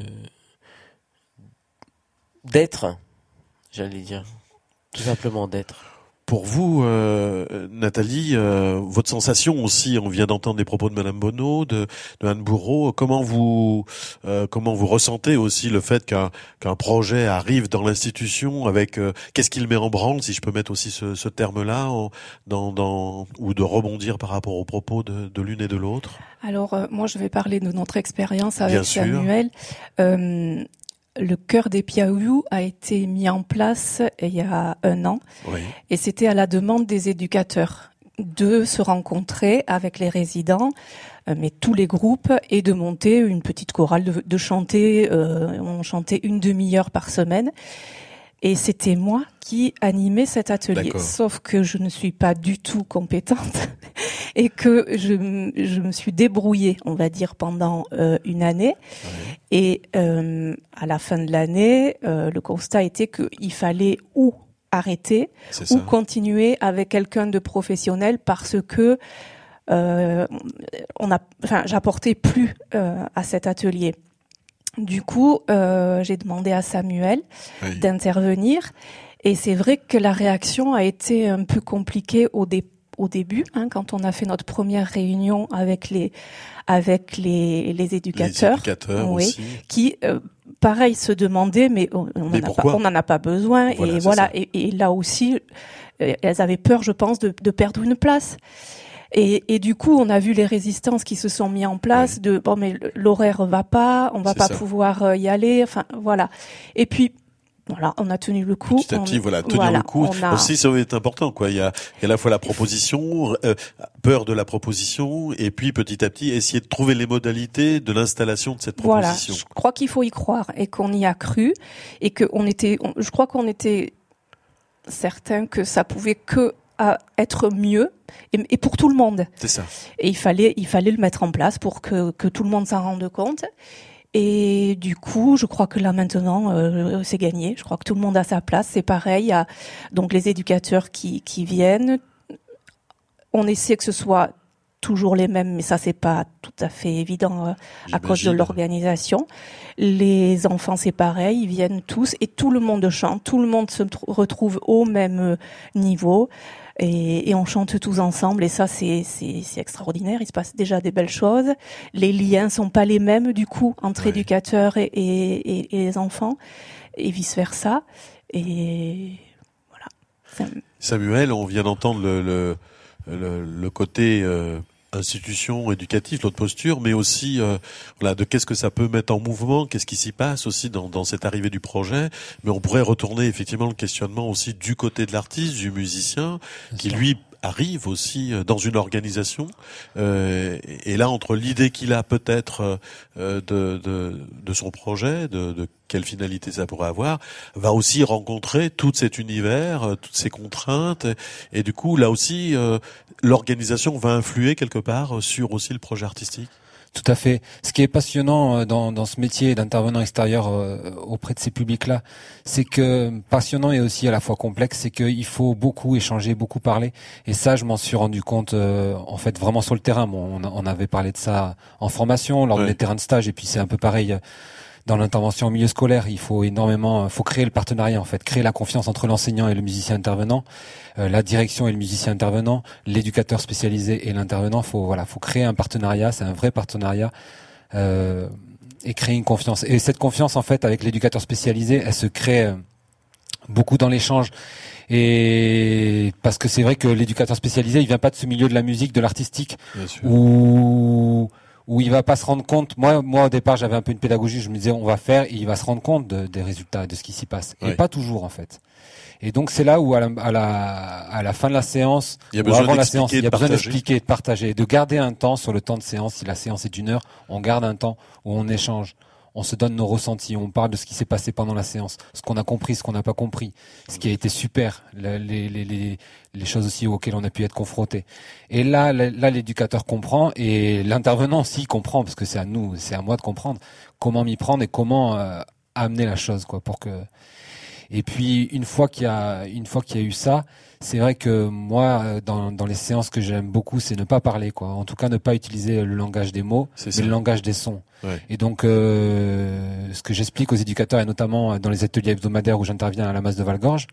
d'être, j'allais dire. Tout simplement d'être. Pour vous, euh, Nathalie, euh, votre sensation aussi, on vient d'entendre les propos de Madame Bonneau, de, de Anne Bourreau. Comment vous, euh, comment vous ressentez aussi le fait qu'un qu'un projet arrive dans l'institution avec euh, qu'est-ce qu'il met en branle, si je peux mettre aussi ce, ce terme-là, en, dans, dans ou de rebondir par rapport aux propos de, de l'une et de l'autre. Alors euh, moi, je vais parler de notre expérience avec Bien Samuel. Euh, Le Chœur des Piaouyou a été mis en place il y a un an oui. et c'était à la demande des éducateurs de se rencontrer avec les résidents, mais tous les groupes, et de monter une petite chorale, de, de chanter, euh, on chantait une demi-heure par semaine. Et c'était moi qui animais cet atelier. D'accord. Sauf que je ne suis pas du tout compétente et que je, je me suis débrouillée, on va dire, pendant euh, une année. Oui. Et euh, à la fin de l'année, euh, le constat était qu'il fallait ou arrêter ou continuer avec quelqu'un de professionnel parce que euh, on a, enfin, j'apportais plus euh, à cet atelier. Du coup, euh, j'ai demandé à Samuel oui. d'intervenir, et c'est vrai que la réaction a été un peu compliquée au, dé- au début, hein, quand on a fait notre première réunion avec les avec les, les éducateurs, les éducateurs oui, aussi. qui euh, pareil se demandaient mais on mais n'en a pas a pas besoin, voilà, et voilà et, et là aussi elles avaient peur, je pense, de, de perdre une place. Et, et du coup, on a vu les résistances qui se sont mis en place oui. de bon, mais l'horaire va pas, on va C'est pas ça. pouvoir y aller. Enfin, voilà. Et puis. Voilà, on a tenu le coup. Petit à petit, on, voilà, tenir voilà, le coup. A... Aussi, ça va être important, quoi. Il y a, il y a à la fois la proposition, euh, peur de la proposition, et puis petit à petit, essayer de trouver les modalités de l'installation de cette proposition. Voilà, je crois qu'il faut y croire et qu'on y a cru et que on était, on, je crois qu'on était certain que ça pouvait que à être mieux et, et pour tout le monde. C'est ça. Et il fallait, il fallait le mettre en place pour que que tout le monde s'en rende compte. Et du coup, je crois que là maintenant, euh, c'est gagné. Je crois que tout le monde a sa place. C'est pareil. Il y a donc les éducateurs qui, qui viennent. On essaie que ce soit toujours les mêmes, mais ça c'est pas tout à fait évident euh, à cause de l'organisation. Les enfants, c'est pareil. Ils viennent tous et tout le monde chante. Tout le monde se tr- retrouve au même niveau. Et, et on chante tous ensemble et ça c'est, c'est c'est extraordinaire. Il se passe déjà des belles choses. Les liens sont pas les mêmes du coup entre ouais. éducateurs et, et, et, et les enfants et vice versa. Et voilà. Ça... Samuel, on vient d'entendre le le le, le côté euh, institution éducative, l'autre posture, mais aussi euh, voilà, de qu'est-ce que ça peut mettre en mouvement, qu'est-ce qui s'y passe aussi dans, dans cette arrivée du projet. Mais on pourrait retourner effectivement le questionnement aussi du côté de l'artiste, du musicien, Bien qui sûr. lui arrive aussi dans une organisation. Euh, et là, entre l'idée qu'il a peut-être euh, de, de, de son projet, de, de quelle finalité ça pourrait avoir, va aussi rencontrer tout cet univers, toutes ces contraintes. Et, et du coup, là aussi, euh, l'organisation va influer quelque part sur aussi le projet artistique. Tout à fait. Ce qui est passionnant dans, dans ce métier d'intervenant extérieur euh, auprès de ces publics-là, c'est que passionnant et aussi à la fois complexe, c'est qu'il faut beaucoup échanger, beaucoup parler. Et ça, je m'en suis rendu compte euh, en fait vraiment sur le terrain. Bon, on, on avait parlé de ça en formation, lors ouais. des terrains de stage, et puis c'est un peu pareil dans l'intervention au milieu scolaire. Il faut énormément, faut créer le partenariat en fait, créer la confiance entre l'enseignant et le musicien intervenant, euh, la direction et le musicien intervenant, l'éducateur spécialisé et l'intervenant. Faut voilà, faut créer un partenariat. C'est un vrai partenariat euh, et créer une confiance. Et cette confiance en fait avec l'éducateur spécialisé, elle se crée euh, beaucoup dans l'échange. Et parce que c'est vrai que l'éducateur spécialisé, il vient pas de ce milieu de la musique, de l'artistique, où où il va pas se rendre compte. Moi, moi au départ, j'avais un peu une pédagogie. Je me disais, on va faire, et il va se rendre compte de, des résultats, de ce qui s'y passe. Oui. Et pas toujours, en fait. Et donc, c'est là où, à la, à la, à la fin de la séance, il y a ou besoin avant la séance, il y a besoin partager. d'expliquer, de partager, de garder un temps sur le temps de séance. Si la séance est d'une heure, on garde un temps où on échange. On se donne nos ressentis, on parle de ce qui s'est passé pendant la séance, ce qu'on a compris, ce qu'on n'a pas compris, ce qui a été super, les, les, les, les choses aussi auxquelles on a pu être confronté. Et là, là, l'éducateur comprend et l'intervenant aussi comprend, parce que c'est à nous, c'est à moi de comprendre comment m'y prendre et comment euh, amener la chose, quoi, pour que. Et puis une fois qu'il y a, une fois qu'il y a eu ça, c'est vrai que moi, dans, dans les séances que j'aime beaucoup, c'est ne pas parler, quoi. En tout cas, ne pas utiliser le langage des mots, mais le langage des sons. Ouais. Et donc, euh, ce que j'explique aux éducateurs, et notamment dans les ateliers hebdomadaires où j'interviens à la Masse de Valgorge,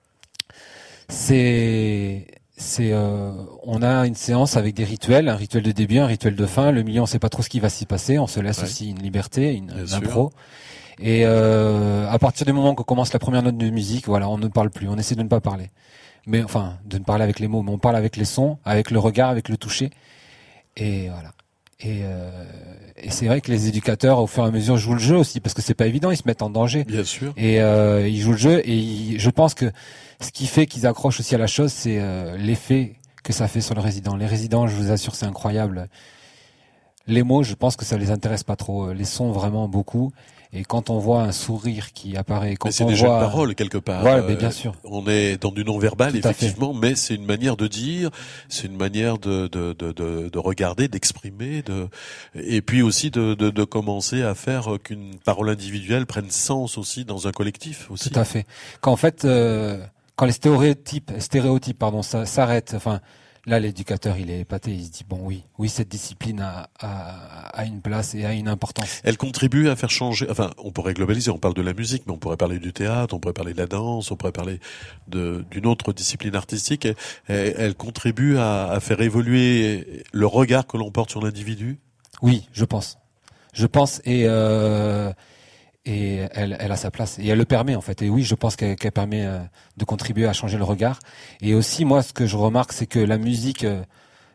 c'est, c'est, euh, on a une séance avec des rituels, un rituel de début, un rituel de fin. Le milieu, on sait pas trop ce qui va s'y passer. On se laisse ouais. aussi une liberté, une, une impro. Et euh, à partir du moment qu'on commence la première note de musique, voilà, on ne parle plus. On essaie de ne pas parler. Mais enfin, de ne parler avec les mots, mais on parle avec les sons, avec le regard, avec le toucher. Et voilà. Et, euh, et c'est vrai que les éducateurs, au fur et à mesure, jouent le jeu aussi, parce que c'est pas évident, ils se mettent en danger. Bien sûr. Et euh, ils jouent le jeu, et ils, je pense que ce qui fait qu'ils accrochent aussi à la chose, c'est euh, l'effet que ça fait sur le résident. Les résidents, je vous assure, c'est incroyable. Les mots, je pense que ça les intéresse pas trop. Les sons, vraiment beaucoup. Et quand on voit un sourire qui apparaît, quand mais c'est on des voit... jeux de parole quelque part. Ouais, mais bien sûr. Euh, on est dans du non-verbal effectivement, mais c'est une manière de dire, c'est une manière de de de de, de regarder, d'exprimer, de et puis aussi de, de de commencer à faire qu'une parole individuelle prenne sens aussi dans un collectif aussi. Tout à fait. Quand en fait, euh, quand les stéréotypes, stéréotypes, pardon, ça s'arrête. Enfin. Là, l'éducateur, il est épaté. Il se dit bon, oui, oui, cette discipline a, a, a une place et a une importance. Elle contribue à faire changer. Enfin, on pourrait globaliser. On parle de la musique, mais on pourrait parler du théâtre, on pourrait parler de la danse, on pourrait parler de d'une autre discipline artistique. Et, et, elle contribue à, à faire évoluer le regard que l'on porte sur l'individu. Oui, je pense. Je pense et. Euh, Et elle, elle a sa place et elle le permet en fait. Et oui, je pense qu'elle, qu'elle permet euh, de contribuer à changer le regard. Et aussi, moi, ce que je remarque, c'est que la musique, euh,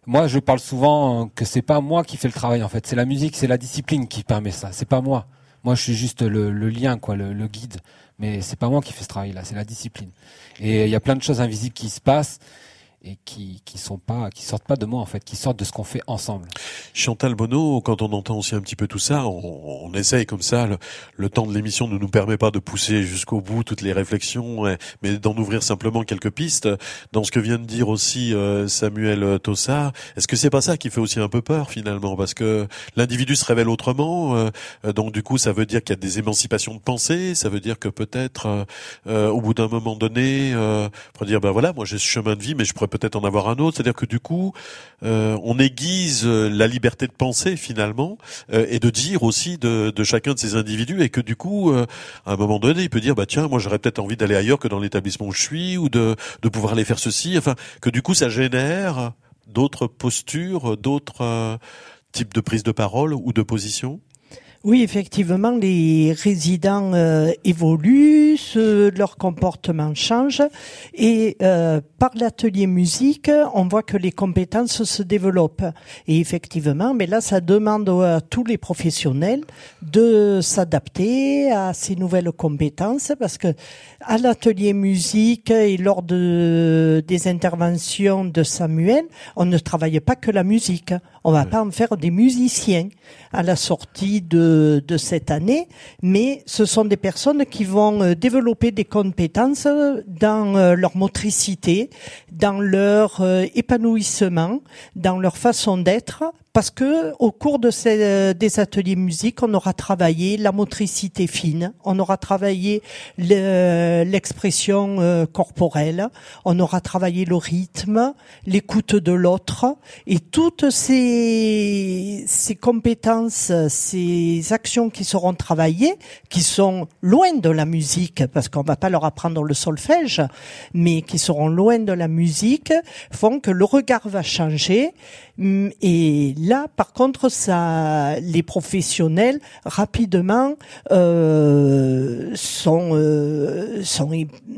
moi, je parle souvent que c'est pas moi qui fais le travail, en fait. C'est la musique, c'est la discipline qui permet ça. C'est pas moi. Moi, je suis juste le, le lien, quoi, le, le guide. Mais c'est pas moi qui fais ce travail-là, c'est la discipline. Et il y a plein de choses invisibles qui se passent et qui qui sont pas qui sortent pas de moi en fait, qui sortent de ce qu'on fait ensemble. Chantal Bonneau, quand on entend aussi un petit peu tout ça, on, on essaye comme ça, le, le temps de l'émission ne nous permet pas de pousser jusqu'au bout toutes les réflexions, mais d'en ouvrir simplement quelques pistes. Dans ce que vient de dire aussi euh, Samuel Tossard, est-ce que c'est pas ça qui fait aussi un peu peur finalement, parce que l'individu se révèle autrement, euh, donc du coup ça veut dire qu'il y a des émancipations de pensée, ça veut dire que peut-être euh, euh, au bout d'un moment donné, euh, pour dire ben voilà, moi j'ai ce chemin de vie, mais je pourrais peut-être en avoir un autre, c'est-à-dire que du coup euh, on aiguise la liberté de penser finalement euh, et de dire aussi de, de chacun de ces individus, et que du coup euh, à un moment donné il peut dire bah tiens, moi j'aurais peut-être envie d'aller ailleurs que dans l'établissement où je suis, ou de, de pouvoir aller faire ceci, enfin que du coup ça génère d'autres postures, d'autres euh, types de prise de parole ou de position. Oui, effectivement, les résidents euh, évoluent, ce, leur comportement change, et euh, par l'atelier musique, on voit que les compétences se développent. Et effectivement, mais là, ça demande à tous les professionnels de s'adapter à ces nouvelles compétences, parce que à l'atelier musique et lors de des interventions de Samuel, on ne travaille pas que la musique. On va pas en faire des musiciens à la sortie de, de cette année, mais ce sont des personnes qui vont développer des compétences dans leur motricité, dans leur épanouissement, dans leur façon d'être, parce que au cours de ces, des ateliers musique, on aura travaillé la motricité fine, on aura travaillé le, l'expression euh, corporelle, on aura travaillé le rythme, l'écoute de l'autre, et toutes ces, ces compétences, ces actions qui seront travaillées, qui sont loin de la musique, parce qu'on va pas leur apprendre le solfège, mais qui seront loin de la musique, font que le regard va changer. Et là, par contre, ça, les professionnels rapidement euh, sont euh, sont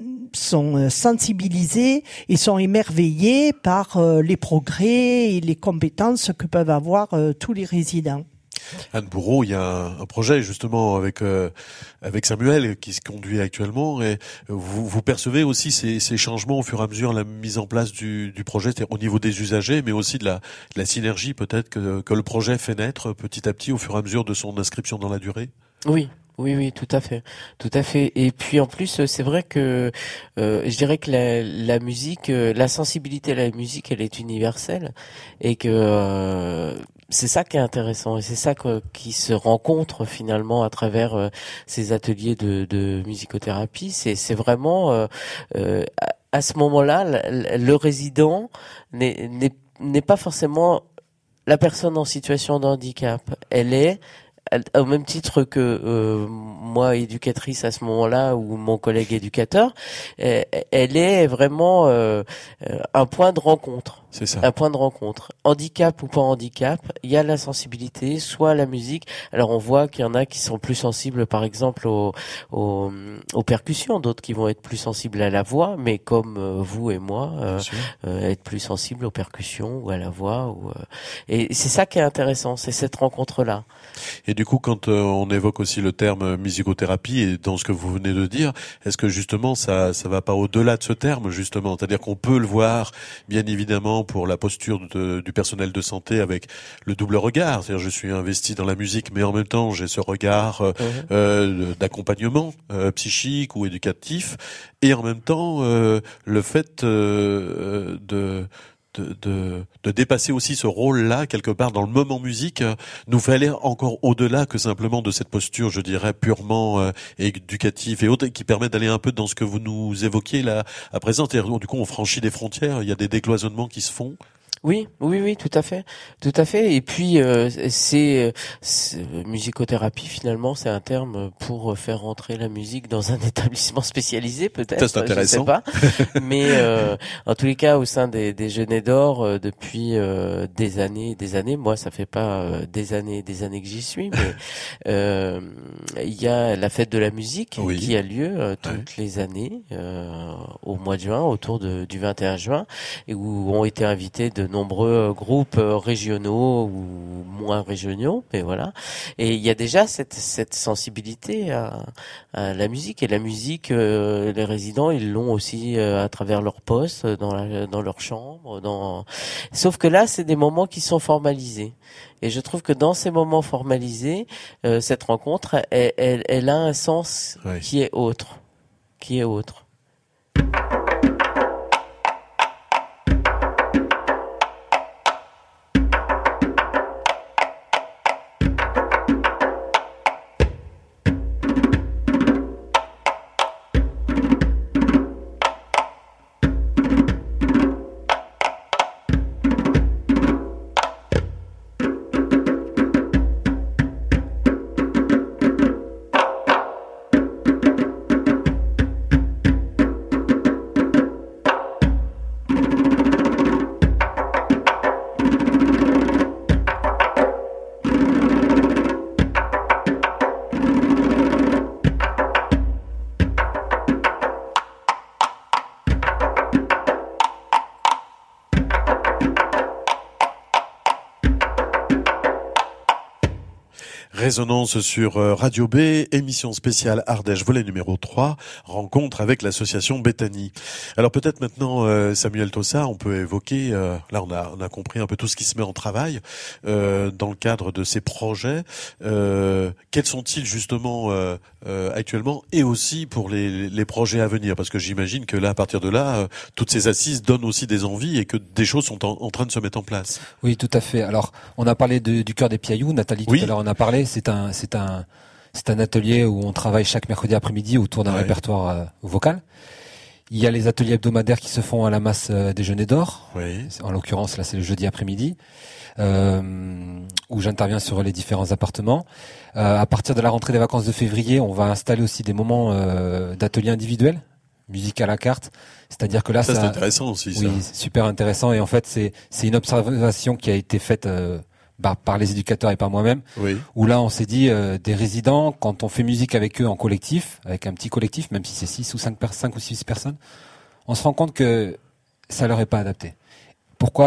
sont sensibilisés et sont émerveillés par euh, les progrès et les compétences que peuvent avoir euh, tous les résidents. Anne Bourreau, il y a un, un projet justement avec euh, avec Samuel qui se conduit actuellement, et vous, vous percevez aussi ces, ces changements au fur et à mesure, la mise en place du, du projet, c'est-à-dire au niveau des usagers, mais aussi de la, de la synergie peut-être que, que le projet fait naître petit à petit au fur et à mesure de son inscription dans la durée. Oui. Oui, oui, tout à fait, tout à fait. Et puis en plus, c'est vrai que euh, je dirais que la, la musique, la sensibilité à la musique, elle est universelle, et que euh, c'est ça qui est intéressant, et c'est ça que, qui se rencontre finalement à travers euh, ces ateliers de, de musicothérapie. C'est, c'est vraiment euh, euh, à, à ce moment-là, le, le résident n'est, n'est, n'est pas forcément la personne en situation de handicap. Elle est au même titre que euh, moi, éducatrice à ce moment-là, ou mon collègue éducateur, euh, elle est vraiment euh, un point de rencontre. C'est ça. Un point de rencontre. Handicap ou pas handicap, il y a la sensibilité, soit à la musique. Alors on voit qu'il y en a qui sont plus sensibles, par exemple, aux, aux, aux percussions, d'autres qui vont être plus sensibles à la voix, mais comme euh, vous et moi, euh, euh, être plus sensibles aux percussions ou à la voix. Ou, euh, et c'est ça qui est intéressant, c'est cette rencontre-là. Et du coup, quand euh, on évoque aussi le terme musicothérapie, et dans ce que vous venez de dire, est-ce que justement ça ça va pas au-delà de ce terme, justement, c'est-à-dire qu'on peut le voir bien évidemment pour la posture de, du personnel de santé avec le double regard, c'est-à-dire je suis investi dans la musique, mais en même temps j'ai ce regard euh, mmh. euh, d'accompagnement euh, psychique ou éducatif, et en même temps euh, le fait euh, de De, de, de dépasser aussi ce rôle-là quelque part dans le moment musique, euh, nous fait aller encore au-delà que simplement de cette posture, je dirais, purement euh, éducative et autre, qui permet d'aller un peu dans ce que vous nous évoquiez là à présent. C'est-à-dire, du coup, on franchit des frontières, il y a des décloisonnements qui se font. Oui, oui, oui, tout à fait, tout à fait. Et puis euh, c'est, c'est musicothérapie finalement, c'est un terme pour faire rentrer la musique dans un établissement spécialisé, peut-être. C'est intéressant. Je sais pas. Mais euh, en tous les cas, au sein des, des Genêts d'Or, euh, depuis euh, des années, des années. Moi, ça fait pas euh, des années, des années que j'y suis, mais euh, il y a la fête de la musique oui. qui a lieu euh, toutes oui. les années euh, au mois de juin, autour de, du vingt et un juin, et où ont été invités de nombreux groupes régionaux ou moins régionaux, mais voilà. Et il y a déjà cette, cette sensibilité à, à la musique. Et la musique, euh, les résidents, ils l'ont aussi euh, à travers leur poste, dans, la, dans leur chambre. Dans... Sauf que là, c'est des moments qui sont formalisés. Et je trouve que dans ces moments formalisés, euh, cette rencontre, elle, elle, elle a un sens oui. qui est autre, qui est autre. Résonance sur Radio B, émission spéciale Ardèche, volet numéro trois, rencontre avec l'association Béthanie. Alors peut-être maintenant, euh, Samuel Tossa, on peut évoquer, euh, là on a, on a compris un peu tout ce qui se met en travail euh, dans le cadre de ces projets. Euh, quels sont-ils justement euh, euh, actuellement et aussi pour les, les projets à venir? Parce que j'imagine que là, à partir de là, euh, toutes ces assises donnent aussi des envies et que des choses sont en, en train de se mettre en place. Oui, tout à fait. Alors, on a parlé de, du Cœur des Piailloux, Nathalie tout oui. à l'heure en a parlé. C'est un, c'est un, c'est un atelier où on travaille chaque mercredi après-midi autour d'un ouais. répertoire euh, vocal. Il y a les ateliers hebdomadaires qui se font à la masse euh, déjeuner d'or. Oui. En l'occurrence, là, c'est le jeudi après-midi, euh, où j'interviens sur les différents appartements. Euh, à partir de la rentrée des vacances de février, on va installer aussi des moments euh, d'ateliers individuels, musique à la carte. C'est-à-dire que là, ça, ça c'est intéressant aussi. Oui, ça. super intéressant. Et en fait, c'est c'est une observation qui a été faite. Euh, Bah, par les éducateurs et par moi-même, oui. où là on s'est dit euh, des résidents, quand on fait musique avec eux en collectif, avec un petit collectif, même si c'est six ou cinq, cinq ou six personnes, on se rend compte que ça leur est pas adapté. Pourquoi ?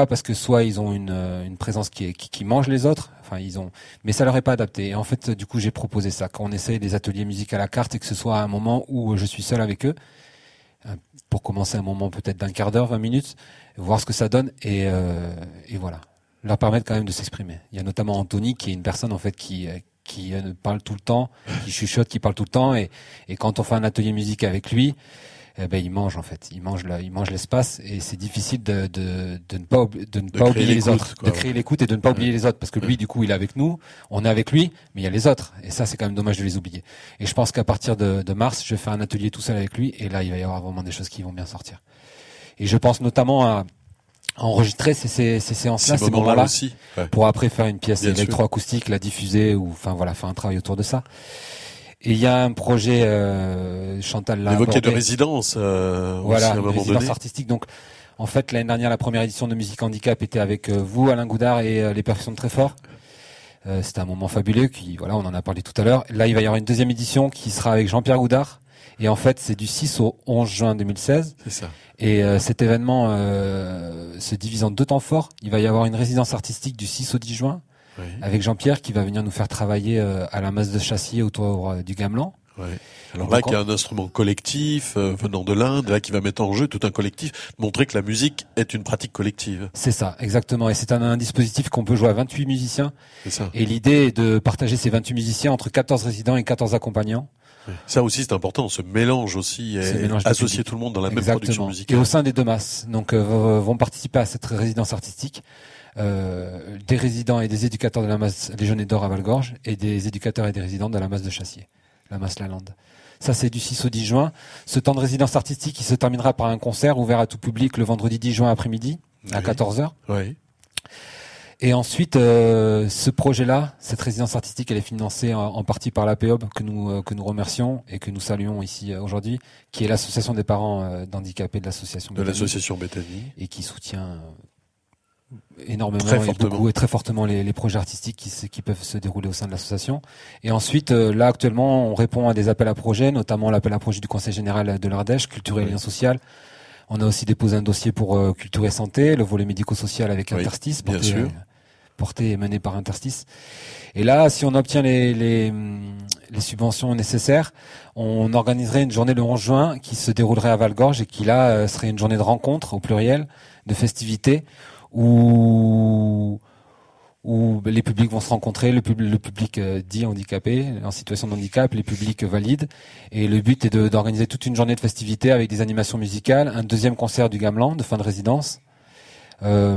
Parce que soit ils ont une, une présence qui, est, qui, qui mange les autres, enfin ils ont, mais ça leur est pas adapté. Et en fait, du coup, j'ai proposé ça, quand on essaye des ateliers musique à la carte et que ce soit à un moment où je suis seul avec eux, pour commencer un moment peut-être d'un quart d'heure, vingt minutes, voir ce que ça donne et, euh, et voilà. Leur permettre quand même de s'exprimer. Il y a notamment Anthony qui est une personne en fait qui qui parle tout le temps, qui chuchote, qui parle tout le temps et et quand on fait un atelier musique avec lui, eh ben il mange en fait, il mange la, il mange l'espace et c'est difficile de de de ne pas de ne de pas oublier les autres, quoi, de créer l'écoute et de ne pas ouais. oublier les autres parce que lui du coup il est avec nous, on est avec lui, mais il y a les autres et ça c'est quand même dommage de les oublier. Et je pense qu'à partir de de mars, je vais faire un atelier tout seul avec lui et là il va y avoir vraiment des choses qui vont bien sortir. Et je pense notamment à enregistrer ces, ces, ces séances-là, ces, ces moments-là, moments aussi, ouais. pour après faire une pièce Bien électroacoustique, la diffuser ou enfin voilà, faire un travail autour de ça. Et il y a un projet, euh, Chantal l'a évoqué abordé, de résidence, euh, voilà, aussi à un moment résidence donné. artistique. Donc, en fait, l'année dernière, la première édition de Musique Handicap était avec euh, vous, Alain Goudard, et euh, les percussions de Tréfort. Euh, c'était un moment fabuleux. Qui, voilà, on en a parlé tout à l'heure. Là, il va y avoir une deuxième édition qui sera avec Jean-Pierre Goudard. Et en fait, c'est du six au onze juin deux mille seize. C'est ça. Et euh, cet événement euh, se divise en deux temps forts. Il va y avoir une résidence artistique du six au dix juin oui. avec Jean-Pierre qui va venir nous faire travailler euh, à la masse de Chassier autour euh, du Gamelan. Oui. Alors là, qu'il y a un instrument collectif euh, venant de l'Inde, là qui va mettre en jeu tout un collectif, montrer que la musique est une pratique collective. C'est ça, exactement. Et c'est un, un dispositif qu'on peut jouer à vingt-huit musiciens. C'est ça. Et l'idée est de partager ces vingt-huit musiciens entre quatorze résidents et quatorze accompagnants. Oui. Ça aussi c'est important, ce mélange aussi, et mélange associer tout le monde dans la Exactement. même production musicale. Et au sein des deux masses, donc euh, vont participer à cette résidence artistique euh, des résidents et des éducateurs de la masse Légionnée d'Or à Valgorge et des éducateurs et des résidents de la masse de Chassier, la masse Lalande. Ça c'est du six au dix juin. Ce temps de résidence artistique qui se terminera par un concert ouvert à tout public le vendredi dix juin après-midi oui. à quatorze heures. Oui. Et ensuite, euh, ce projet-là, cette résidence artistique, elle est financée en, en partie par l'A P O B que nous euh, que nous remercions et que nous saluons ici euh, aujourd'hui, qui est l'association des parents euh, d'handicapés de l'association de Béthanie, l'association Béthanie et qui soutient euh, énormément très et fortement. beaucoup et très fortement les, les projets artistiques qui, se, qui peuvent se dérouler au sein de l'association. Et ensuite, euh, là actuellement, on répond à des appels à projets, notamment l'appel à projet du Conseil général de l'Ardèche, culture et oui. lien social. On a aussi déposé un dossier pour euh, Culture et Santé, le volet médico-social avec oui, Interstice, porté, bien sûr. Euh, porté et mené par Interstice. Et là, si on obtient les, les, les subventions nécessaires, on organiserait une journée le onze juin qui se déroulerait à Val-Gorge et qui là euh, serait une journée de rencontre au pluriel, de festivités où où les publics vont se rencontrer, le, pub, le public euh, dit handicapé, en situation de handicap, les publics valides. Et le but est de, d'organiser toute une journée de festivités avec des animations musicales, un deuxième concert du Gamelan de fin de résidence, euh,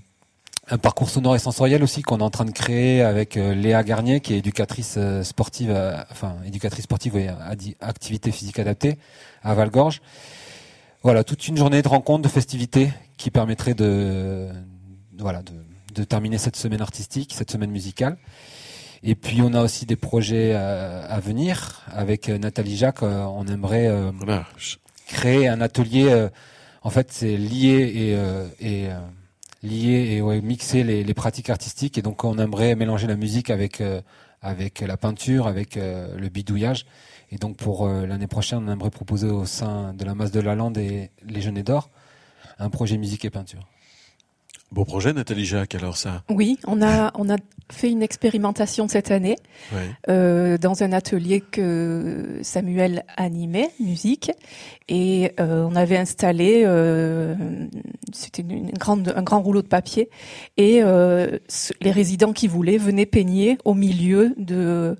un parcours sonore et sensoriel aussi qu'on est en train de créer avec euh, Léa Garnier, qui est éducatrice euh, sportive, euh, enfin éducatrice sportive et adi- activité physique adaptée à Val-Gorge. Voilà, toute une journée de rencontres, de festivités qui permettrait de, de voilà de de terminer cette semaine artistique, cette semaine musicale. Et puis on a aussi des projets euh, à venir avec euh, Nathalie Jacques. Euh, on aimerait euh, voilà. créer un atelier. Euh, en fait, c'est lier et, euh, et euh, lier et ouais, mixer les, les pratiques artistiques. Et donc on aimerait mélanger la musique avec euh, avec la peinture, avec euh, le bidouillage. Et donc pour euh, l'année prochaine, on aimerait proposer au sein de la Masse de la Lande et les Genêts d'Or un projet musique et peinture. Beau projet, Nathalie Jacques, alors ça. Oui, on a on a fait une expérimentation cette année ouais. euh, dans un atelier que Samuel animait, musique, et euh, on avait installé, euh, c'était une, une grande un grand rouleau de papier, et euh, les résidents qui voulaient venaient peigner au milieu de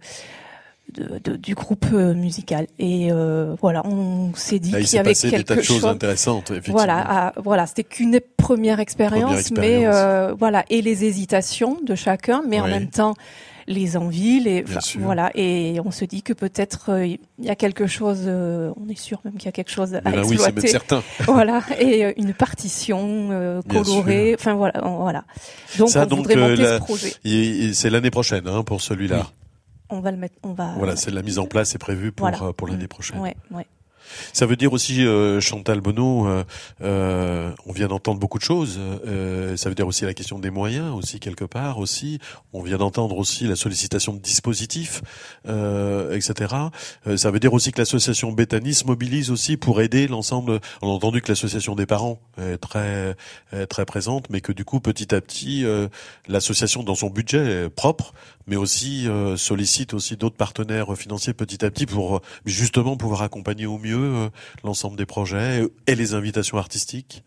De, de, du groupe euh, musical et euh, voilà, on s'est dit Là, qu'il y avait quelque des tas de choses intéressantes, effectivement. Voilà, à, voilà, c'était qu'une première expérience, première expérience. mais euh, voilà, et les hésitations de chacun, mais ouais. en même temps les envies, les voilà, et on se dit que peut-être il euh, y a quelque chose, euh, on est sûr même qu'il y a quelque chose à là, exploiter. Oui, c'est même certain. Voilà, et euh, une partition euh, colorée, enfin voilà, on, voilà. Donc Ça, on donc, voudrait euh, monter la, ce projet. Y, c'est l'année prochaine, hein, pour celui-là. Oui. On va le mettre, on va. Voilà, c'est la mise en place est prévue pour voilà. euh, pour l'année prochaine. Ouais, ouais. Ça veut dire aussi, euh, Chantal Bonneau, euh, euh, on vient d'entendre beaucoup de choses. Euh, ça veut dire aussi la question des moyens, aussi quelque part, aussi. On vient d'entendre aussi la sollicitation de dispositifs, euh, et cetera. Euh, ça veut dire aussi que l'association Béthanie se mobilise aussi pour aider l'ensemble. On a entendu que l'association des parents est très est très présente, mais que du coup, petit à petit, euh, l'association dans son budget propre, mais aussi euh, sollicite aussi d'autres partenaires financiers petit à petit pour justement pouvoir accompagner au mieux l'ensemble des projets et les invitations artistiques.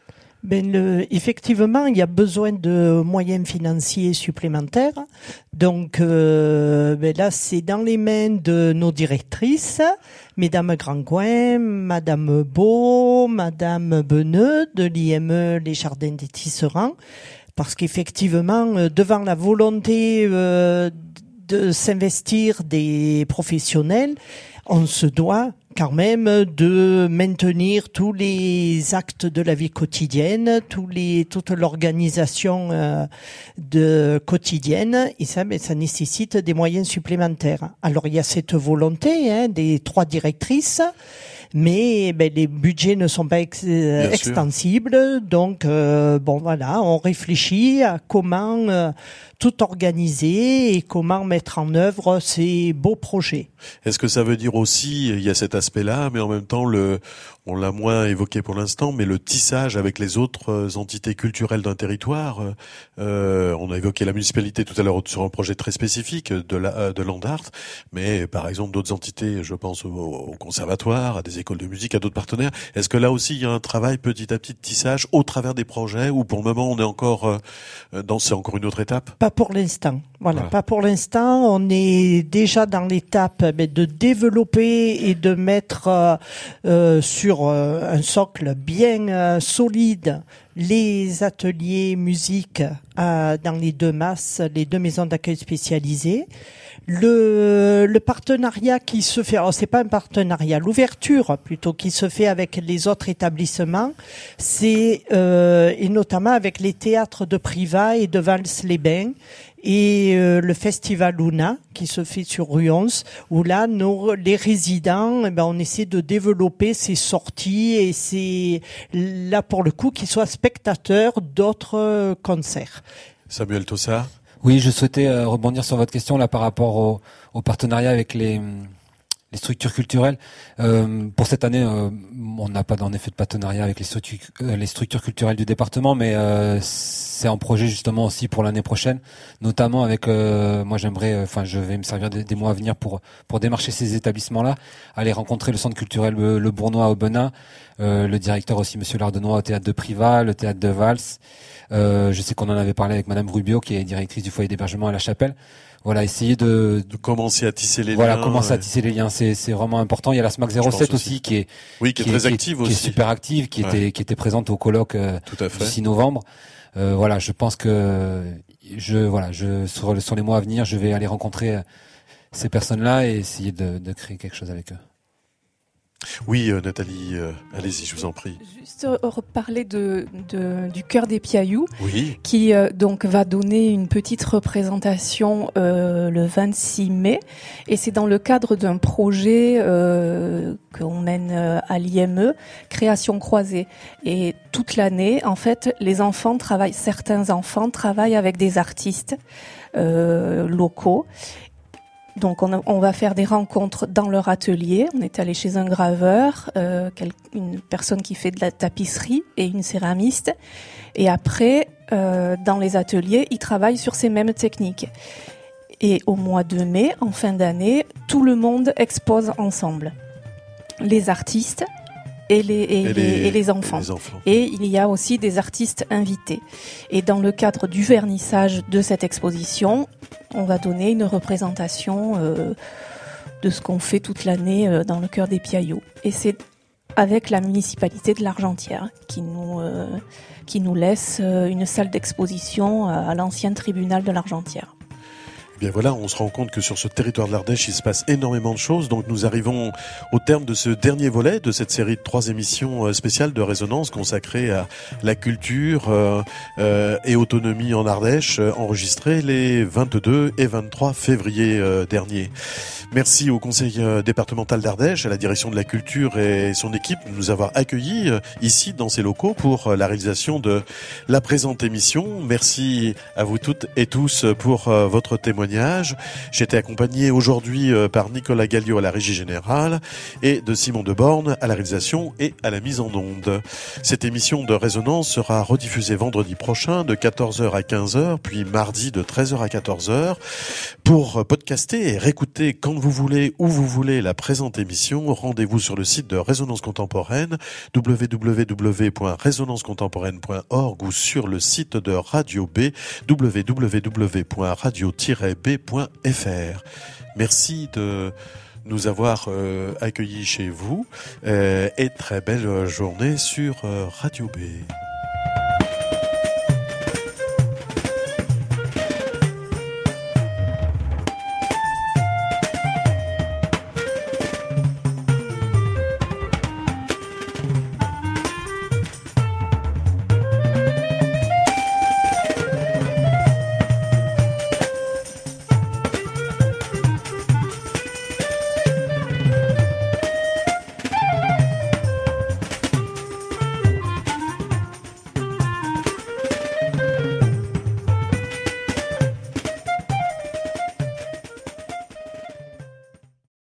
Ben le, effectivement, il y a besoin de moyens financiers supplémentaires. Donc euh, ben là, c'est dans les mains de nos directrices, Mesdames Grandcoin, Madame Beau, Madame Beneux de l'I M E Les Jardins des Tisserands, parce qu'effectivement, devant la volonté euh, de s'investir des professionnels, on se doit quand même de maintenir tous les actes de la vie quotidienne, tous les, toute l'organisation euh, de quotidienne, et ça, mais ça nécessite des moyens supplémentaires. Alors il y a cette volonté hein, des trois directrices, mais ben, les budgets ne sont pas ex- extensibles, donc euh, bon voilà, on réfléchit à comment euh, tout organiser et comment mettre en œuvre ces beaux projets. Est-ce que ça veut dire aussi, il y a cet aspect-là, mais en même temps, le, on l'a moins évoqué pour l'instant, mais le tissage avec les autres entités culturelles d'un territoire. Euh, on a évoqué la municipalité tout à l'heure sur un projet très spécifique de la, de Landart, mais par exemple d'autres entités, je pense au, au conservatoire, à des écoles de musique, à d'autres partenaires. Est-ce que là aussi il y a un travail petit à petit de tissage au travers des projets, ou pour le moment on est encore euh, dans, c'est encore une autre étape? Pas pour l'instant. Voilà, voilà. Pas pour l'instant. On est déjà dans l'étape mais de développer et de mettre euh, euh, sur euh, un socle bien euh, solide les ateliers musique euh, dans les deux masses, les deux maisons d'accueil spécialisées. Le, le partenariat qui se fait, alors c'est pas un partenariat, l'ouverture plutôt qui se fait avec les autres établissements, c'est euh, et notamment avec les théâtres de Privas et de Vals-les-Bains et euh, le festival Luna qui se fait sur rue onze, où là nos les résidents, eh ben on essaie de développer ces sorties et c'est là pour le coup qu'ils soient spectateurs d'autres euh, concerts. Samuel Tossard. Oui, je souhaitais euh, rebondir sur votre question là par rapport au, au partenariat avec les les structures culturelles. Euh, pour cette année, euh, on n'a pas en effet de partenariat avec les structures, euh, les structures culturelles du département, mais euh, c'est en projet justement aussi pour l'année prochaine, notamment avec. Euh, moi, j'aimerais, enfin, je vais me servir des, des mois à venir pour pour démarcher ces établissements-là, aller rencontrer le centre culturel Le, le Bournois au Benin, euh, le directeur aussi, Monsieur Lardenois au théâtre de Privas, le théâtre de Vals. Euh, je sais qu'on en avait parlé avec Madame Rubio, qui est directrice du foyer d'hébergement à La Chapelle. Voilà, essayer de, de commencer à tisser les voilà, liens. Voilà, commencer ouais. à tisser les liens, c'est c'est vraiment important. Il y a la S M A C zéro sept aussi. aussi qui est oui, qui est qui très est, active qui est, aussi, qui est super active, qui ouais. était qui était présente au colloque euh, Tout à fait. du six novembre. Euh, voilà, je pense que je voilà, je sur, sur les mois à venir, je vais aller rencontrer ces personnes-là et essayer de, de créer quelque chose avec eux. Oui, euh, Nathalie, euh, allez-y, je vous en prie. Juste euh, reparler de, de du Cœur des Piailloux, oui. qui euh, donc va donner une petite représentation euh, le vingt-six mai, et c'est dans le cadre d'un projet euh, qu'on mène euh, à l'I M E, Création Croisée. Et toute l'année, en fait, les enfants travaillent, certains enfants travaillent avec des artistes euh, locaux. Donc on, on va faire des rencontres dans leur atelier. On est allé chez un graveur, euh, une personne qui fait de la tapisserie et une céramiste. Et après, euh, dans les ateliers, ils travaillent sur ces mêmes techniques. Et au mois de mai, en fin d'année, tout le monde expose ensemble. Les artistes et les, et et les, les, et les enfants. Et les enfants. Et il y a aussi des artistes invités. Et dans le cadre du vernissage de cette exposition, on va donner une représentation euh, de ce qu'on fait toute l'année euh, dans le Cœur des Piailloux. Et c'est avec la municipalité de l'Argentière qui nous euh, qui nous laisse euh, une salle d'exposition à, à l'ancien tribunal de l'Argentière. Bien voilà, on se rend compte que sur ce territoire de l'Ardèche, il se passe énormément de choses. Donc nous arrivons au terme de ce dernier volet de cette série de trois émissions spéciales de Résonance consacrées à la culture euh, euh, et autonomie en Ardèche, enregistrées les vingt-deux et vingt-trois février euh, dernier. Merci au conseil départemental d'Ardèche, à la direction de la culture et son équipe de nous avoir accueillis ici dans ces locaux pour la réalisation de la présente émission. Merci à vous toutes et tous pour votre témoignage. J'étais accompagné aujourd'hui par Nicolas Galliot à la régie générale et de Simon Deborne à la réalisation et à la mise en onde. Cette émission de Résonance sera rediffusée vendredi prochain de quatorze heures à quinze heures, puis mardi de treize heures à quatorze heures. Pour podcaster et réécouter quand vous voulez, où vous voulez la présente émission, rendez-vous sur le site de Résonance Contemporaine, w w w point résonance contemporaine point org, ou sur le site de Radio B, w w w point radio tiret b point f r. Merci de nous avoir euh, accueillis chez vous euh, et très belle journée sur euh, Radio B.